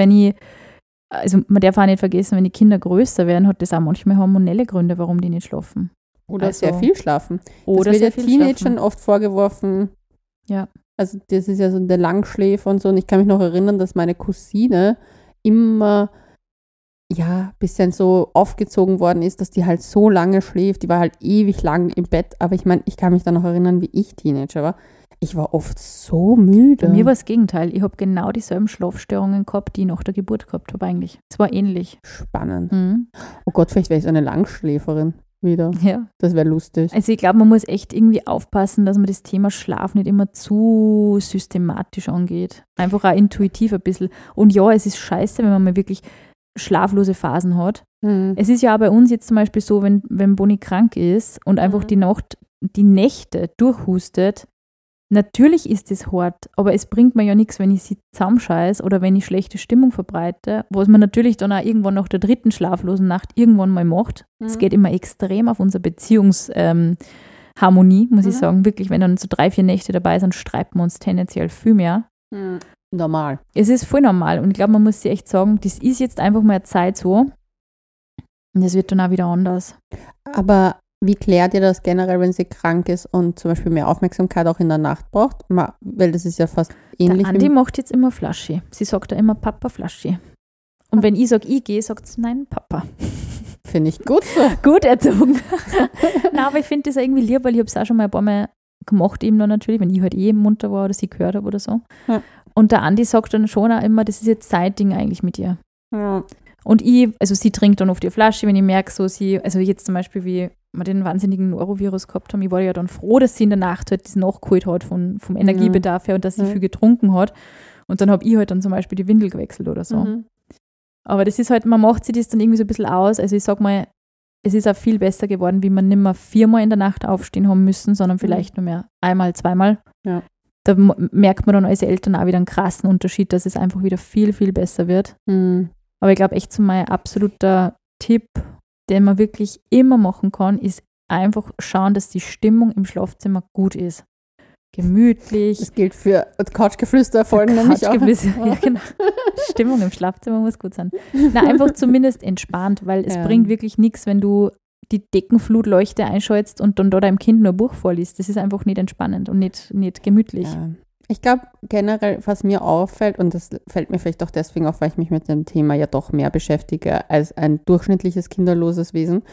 man darf auch nicht vergessen, wenn die Kinder größer werden, hat das auch manchmal hormonelle Gründe, warum die nicht schlafen. Oder sehr viel schlafen. Oder das wird ja Teenagern oft vorgeworfen. Ja. Also das ist ja so der Langschläfer und so. Und ich kann mich noch erinnern, dass meine Cousine immer ein bisschen so aufgezogen worden ist, dass die halt so lange schläft. Die war halt ewig lang im Bett. Aber ich meine, ich kann mich dann noch erinnern, wie ich Teenager war. Ich war oft so müde. Bei mir war das Gegenteil. Ich habe genau dieselben Schlafstörungen gehabt, die ich nach der Geburt gehabt habe eigentlich. Es war ähnlich. Spannend. Oh Gott, vielleicht wäre ich so eine Langschläferin wieder. Ja. Das wäre lustig. Also ich glaube, man muss echt irgendwie aufpassen, dass man das Thema Schlaf nicht immer zu systematisch angeht. Einfach auch intuitiv ein bisschen. Und ja, es ist scheiße, wenn man mal wirklich schlaflose Phasen hat. Es ist ja auch bei uns jetzt zum Beispiel so, wenn Boni krank ist und einfach die Nächte durchhustet, natürlich ist es hart, aber es bringt mir ja nichts, wenn ich sie zusammenscheiße oder wenn ich schlechte Stimmung verbreite, was man natürlich dann auch irgendwann nach der 3. schlaflosen Nacht irgendwann mal macht. Es geht immer extrem auf unsere Beziehungsharmonie Harmonie, muss ich sagen. Wirklich, wenn dann so 3-4 Nächte dabei sind, streiten wir uns tendenziell viel mehr. Normal. Es ist voll normal und ich glaube, man muss sich echt sagen, das ist jetzt einfach mal eine Zeit so und das wird dann auch wieder anders. Aber wie klärt ihr das generell, wenn sie krank ist und zum Beispiel mehr Aufmerksamkeit auch in der Nacht braucht? Weil das ist ja fast ähnlich. Der Andi macht jetzt immer Flaschi. Sie sagt da immer Papa Flaschi. Und wenn ich sage, ich gehe, sagt sie, nein, Papa. Finde ich gut so. Gut erzogen. Nein, aber ich finde das auch irgendwie lieb, weil ich habe es auch schon mal ein paar Mal gemacht, eben dann natürlich, wenn ich halt munter war oder sie gehört habe oder so. Ja. Und der Andi sagt dann schon auch immer, das ist jetzt Zeitding eigentlich mit ihr. Ja. Und also sie trinkt dann oft die Flasche, wenn ich merke, so also jetzt zum Beispiel, wie wir den wahnsinnigen Norovirus gehabt haben, ich war ja dann froh, dass sie in der Nacht halt das nachgeholt hat vom Energiebedarf her und dass sie viel getrunken hat. Und dann habe ich halt dann zum Beispiel die Windel gewechselt oder so. Mhm. Aber das ist halt, man macht sich das dann irgendwie so ein bisschen aus. Also ich sag mal, es ist auch viel besser geworden, wie man nicht mehr 4-mal in der Nacht aufstehen haben müssen, sondern vielleicht nur mehr 1-mal, 2-mal. Ja. Da merkt man dann als Eltern auch wieder einen krassen Unterschied, dass es einfach wieder viel, viel besser wird. Mhm. Aber ich glaube echt so mein absoluter Tipp, den man wirklich immer machen kann, ist einfach schauen, dass die Stimmung im Schlafzimmer gut ist. Gemütlich. Das gilt für Couchgeflüster folgen nämlich auch. Ja, genau. Stimmung im Schlafzimmer muss gut sein. Na, einfach zumindest entspannt, weil es bringt wirklich nichts, wenn du die Deckenflutleuchte einschaltest und dann da deinem Kind nur ein Buch vorliest. Das ist einfach nicht entspannend und nicht gemütlich. Ja. Ich glaube generell, was mir auffällt, und das fällt mir vielleicht auch deswegen auf, weil ich mich mit dem Thema ja doch mehr beschäftige als ein durchschnittliches kinderloses Wesen.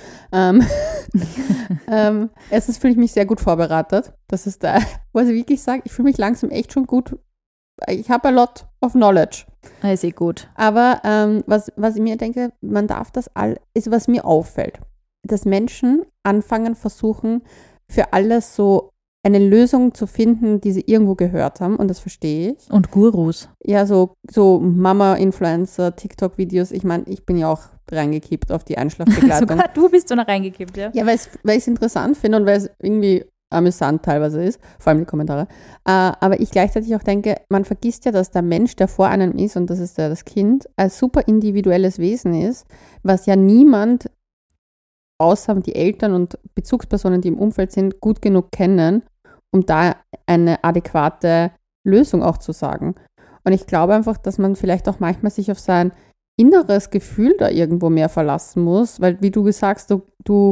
Erstens fühle ich mich sehr gut vorbereitet. Das ist da, wo ich wirklich sage, ich fühle mich langsam echt schon gut. Ich habe a lot of knowledge. Das ist eh gut. Aber was ich mir denke, man darf das ist, was mir auffällt, dass Menschen anfangen, versuchen, für alles so eine Lösung zu finden, die sie irgendwo gehört haben, und das verstehe ich. Und Gurus. Ja, so Mama-Influencer, TikTok-Videos. Ich meine, ich bin ja auch reingekippt auf die Einschlafbegleitung. Sogar du bist da noch reingekippt, ja? Ja, weil ich es interessant finde und weil es irgendwie amüsant teilweise ist, vor allem die Kommentare. Aber ich gleichzeitig auch denke, man vergisst ja, dass der Mensch, der vor einem ist, und das ist ja das Kind, ein super individuelles Wesen ist, was ja niemand außer die Eltern und Bezugspersonen, die im Umfeld sind, gut genug kennen, um da eine adäquate Lösung auch zu sagen. Und ich glaube einfach, dass man vielleicht auch manchmal sich auf sein inneres Gefühl da irgendwo mehr verlassen muss, weil, wie du gesagt hast,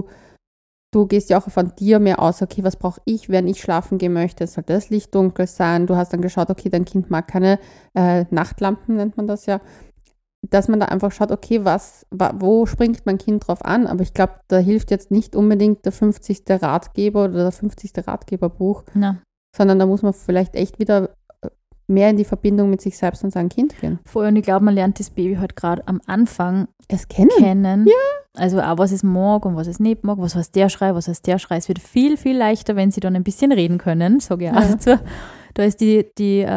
du gehst ja auch von dir mehr aus, okay, was brauche ich, wenn ich schlafen gehen möchte? Soll das Licht dunkel sein? Du hast dann geschaut, okay, dein Kind mag keine Nachtlampen, nennt man das ja. Dass man da einfach schaut, okay, wo springt mein Kind drauf an? Aber ich glaube, da hilft jetzt nicht unbedingt der 50. Ratgeber oder das 50. Ratgeberbuch, sondern da muss man vielleicht echt wieder mehr in die Verbindung mit sich selbst und seinem Kind gehen. Vorher, und ich glaube, man lernt das Baby halt gerade am Anfang kennen. Ja. Also auch, was es mag und was es nicht mag, was heißt der Schrei, was heißt der Schrei. Es wird viel, viel leichter, wenn sie dann ein bisschen reden können, sage ich auch dazu. Da ist die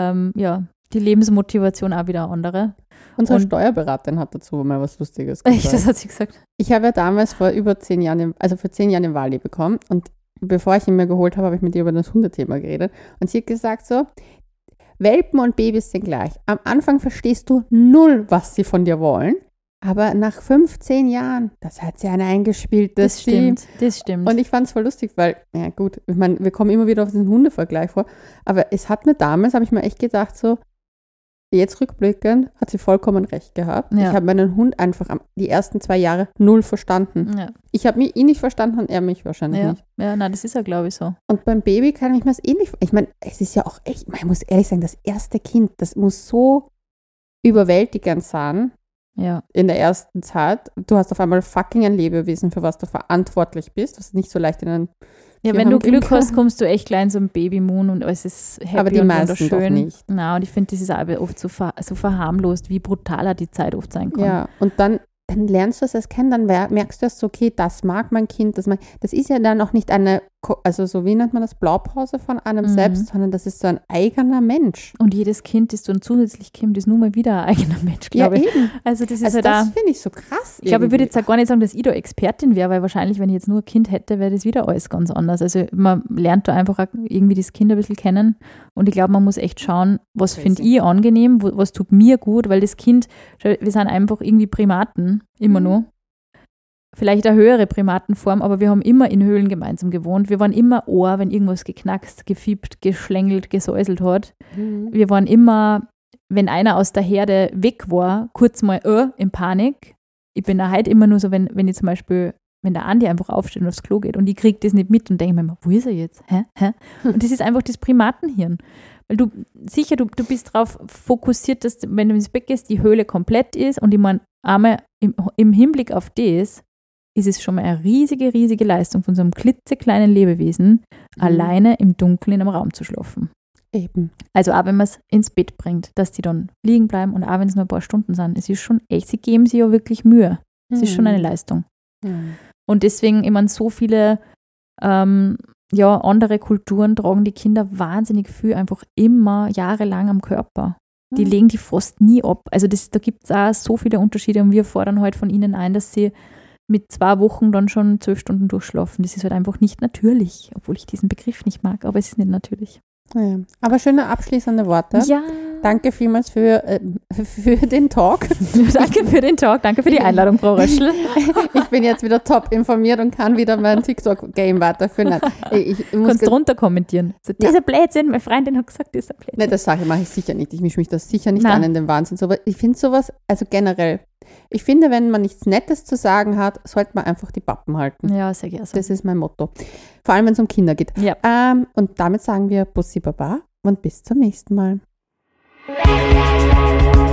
Lebensmotivation auch wieder andere. Unsere Steuerberaterin hat dazu mal was Lustiges gesagt. Echt, das hat sie gesagt? Ich habe ja damals vor über 10 Jahren, für 10 Jahren den Wally bekommen, und bevor ich ihn mir geholt habe, habe ich mit ihr über das Hundethema geredet, und sie hat gesagt so, Welpen und Babys sind gleich. Am Anfang verstehst du null, was sie von dir wollen, aber nach 15 Jahren, das hat sie ein eingespieltes Team. Das stimmt. Und ich fand es voll lustig, weil, ja gut, ich meine, wir kommen immer wieder auf diesen Hundevergleich vor, aber es hat mir damals, habe ich mir echt gedacht so, jetzt rückblickend hat sie vollkommen recht gehabt. Ja. Ich habe meinen Hund einfach die ersten 2 Jahre null verstanden. Ja. Ich habe ihn nicht verstanden und er mich wahrscheinlich nicht. Ja, nein, das ist ja, glaube ich, so. Und beim Baby kann ich mir das ähnlich. Ich meine, es ist ja auch echt, ich muss ehrlich sagen, das erste Kind, das muss so überwältigend sein. Ja. In der ersten Zeit. Du hast auf einmal fucking ein Lebewesen, für was du verantwortlich bist, was nicht so leicht in einen Ja, wenn du Glück hast, kommst du echt klein so ein Babymoon und alles ist happy aber die und meisten wunderschön. Doch nicht. Na, und ich finde, das ist auch oft so verharmlost, wie brutaler die Zeit oft sein kann. Ja, und dann lernst du es erst kennen, dann merkst du erst so, okay, das mag mein Kind, das ist ja dann auch nicht eine, also so wie nennt man das, Blaupause von einem selbst, sondern das ist so ein eigener Mensch. Und jedes Kind, das so ein zusätzlich kommt, ist nur mal wieder ein eigener Mensch, glaube ich. Ja, eben. Also das ist also halt das finde ich so krass. Ich glaube, ich würde jetzt auch gar nicht sagen, dass ich da Expertin wäre, weil wahrscheinlich, wenn ich jetzt nur ein Kind hätte, wäre das wieder alles ganz anders. Also man lernt da einfach auch irgendwie das Kind ein bisschen kennen, und ich glaube, man muss echt schauen, was finde ich angenehm, was tut mir gut, weil das Kind, wir sind einfach irgendwie Primaten, immer nur. vielleicht eine höhere Primatenform, aber wir haben immer in Höhlen gemeinsam gewohnt. Wir waren immer Ohr, wenn irgendwas geknackst, gefiebt, geschlängelt, gesäuselt hat. Wir waren immer, wenn einer aus der Herde weg war, kurz mal in Panik. Ich bin da heute immer nur so, wenn ich zum Beispiel, wenn der Andi einfach aufsteht und aufs Klo geht und ich kriege das nicht mit und denke mir immer, wo ist er jetzt? Hä? Und das ist einfach das Primatenhirn. Weil du bist darauf fokussiert, dass, wenn du ins Bett gehst, die Höhle komplett ist und ich meine, einmal im Hinblick auf das, ist es schon mal eine riesige, riesige Leistung von so einem klitzekleinen Lebewesen, alleine im Dunkeln in einem Raum zu schlafen. Eben. Also auch wenn man es ins Bett bringt, dass die dann liegen bleiben und auch wenn es nur ein paar Stunden sind, es ist schon echt, sie geben sich ja wirklich Mühe. Es ist schon eine Leistung. Und deswegen, ich meine, so viele andere Kulturen tragen die Kinder wahnsinnig viel einfach immer jahrelang am Körper. Die legen die fast nie ab. Also da gibt es auch so viele Unterschiede und wir fordern halt von ihnen ein, dass sie mit 2 Wochen dann schon 12 Stunden durchschlafen. Das ist halt einfach nicht natürlich, obwohl ich diesen Begriff nicht mag, aber es ist nicht natürlich. Ja. Aber schöne abschließende Worte. Ja. Danke vielmals für den Talk. Danke für den Talk, danke für die Einladung, Frau Röschl. Ich bin jetzt wieder top informiert und kann wieder mein TikTok-Game weiterführen. Du kannst drunter kommentieren. So, dieser Blödsinn, meine Freundin hat gesagt, dieser Blödsinn. Nein, das mache ich sicher nicht. Ich mische mich das sicher nicht an in den Wahnsinn. Ich finde sowas, also generell, ich finde, wenn man nichts Nettes zu sagen hat, sollte man einfach die Pappen halten. Ja, sehr gerne. Das ist mein Motto. Vor allem, wenn es um Kinder geht. Ja. Und damit sagen wir Bussi Baba und bis zum nächsten Mal.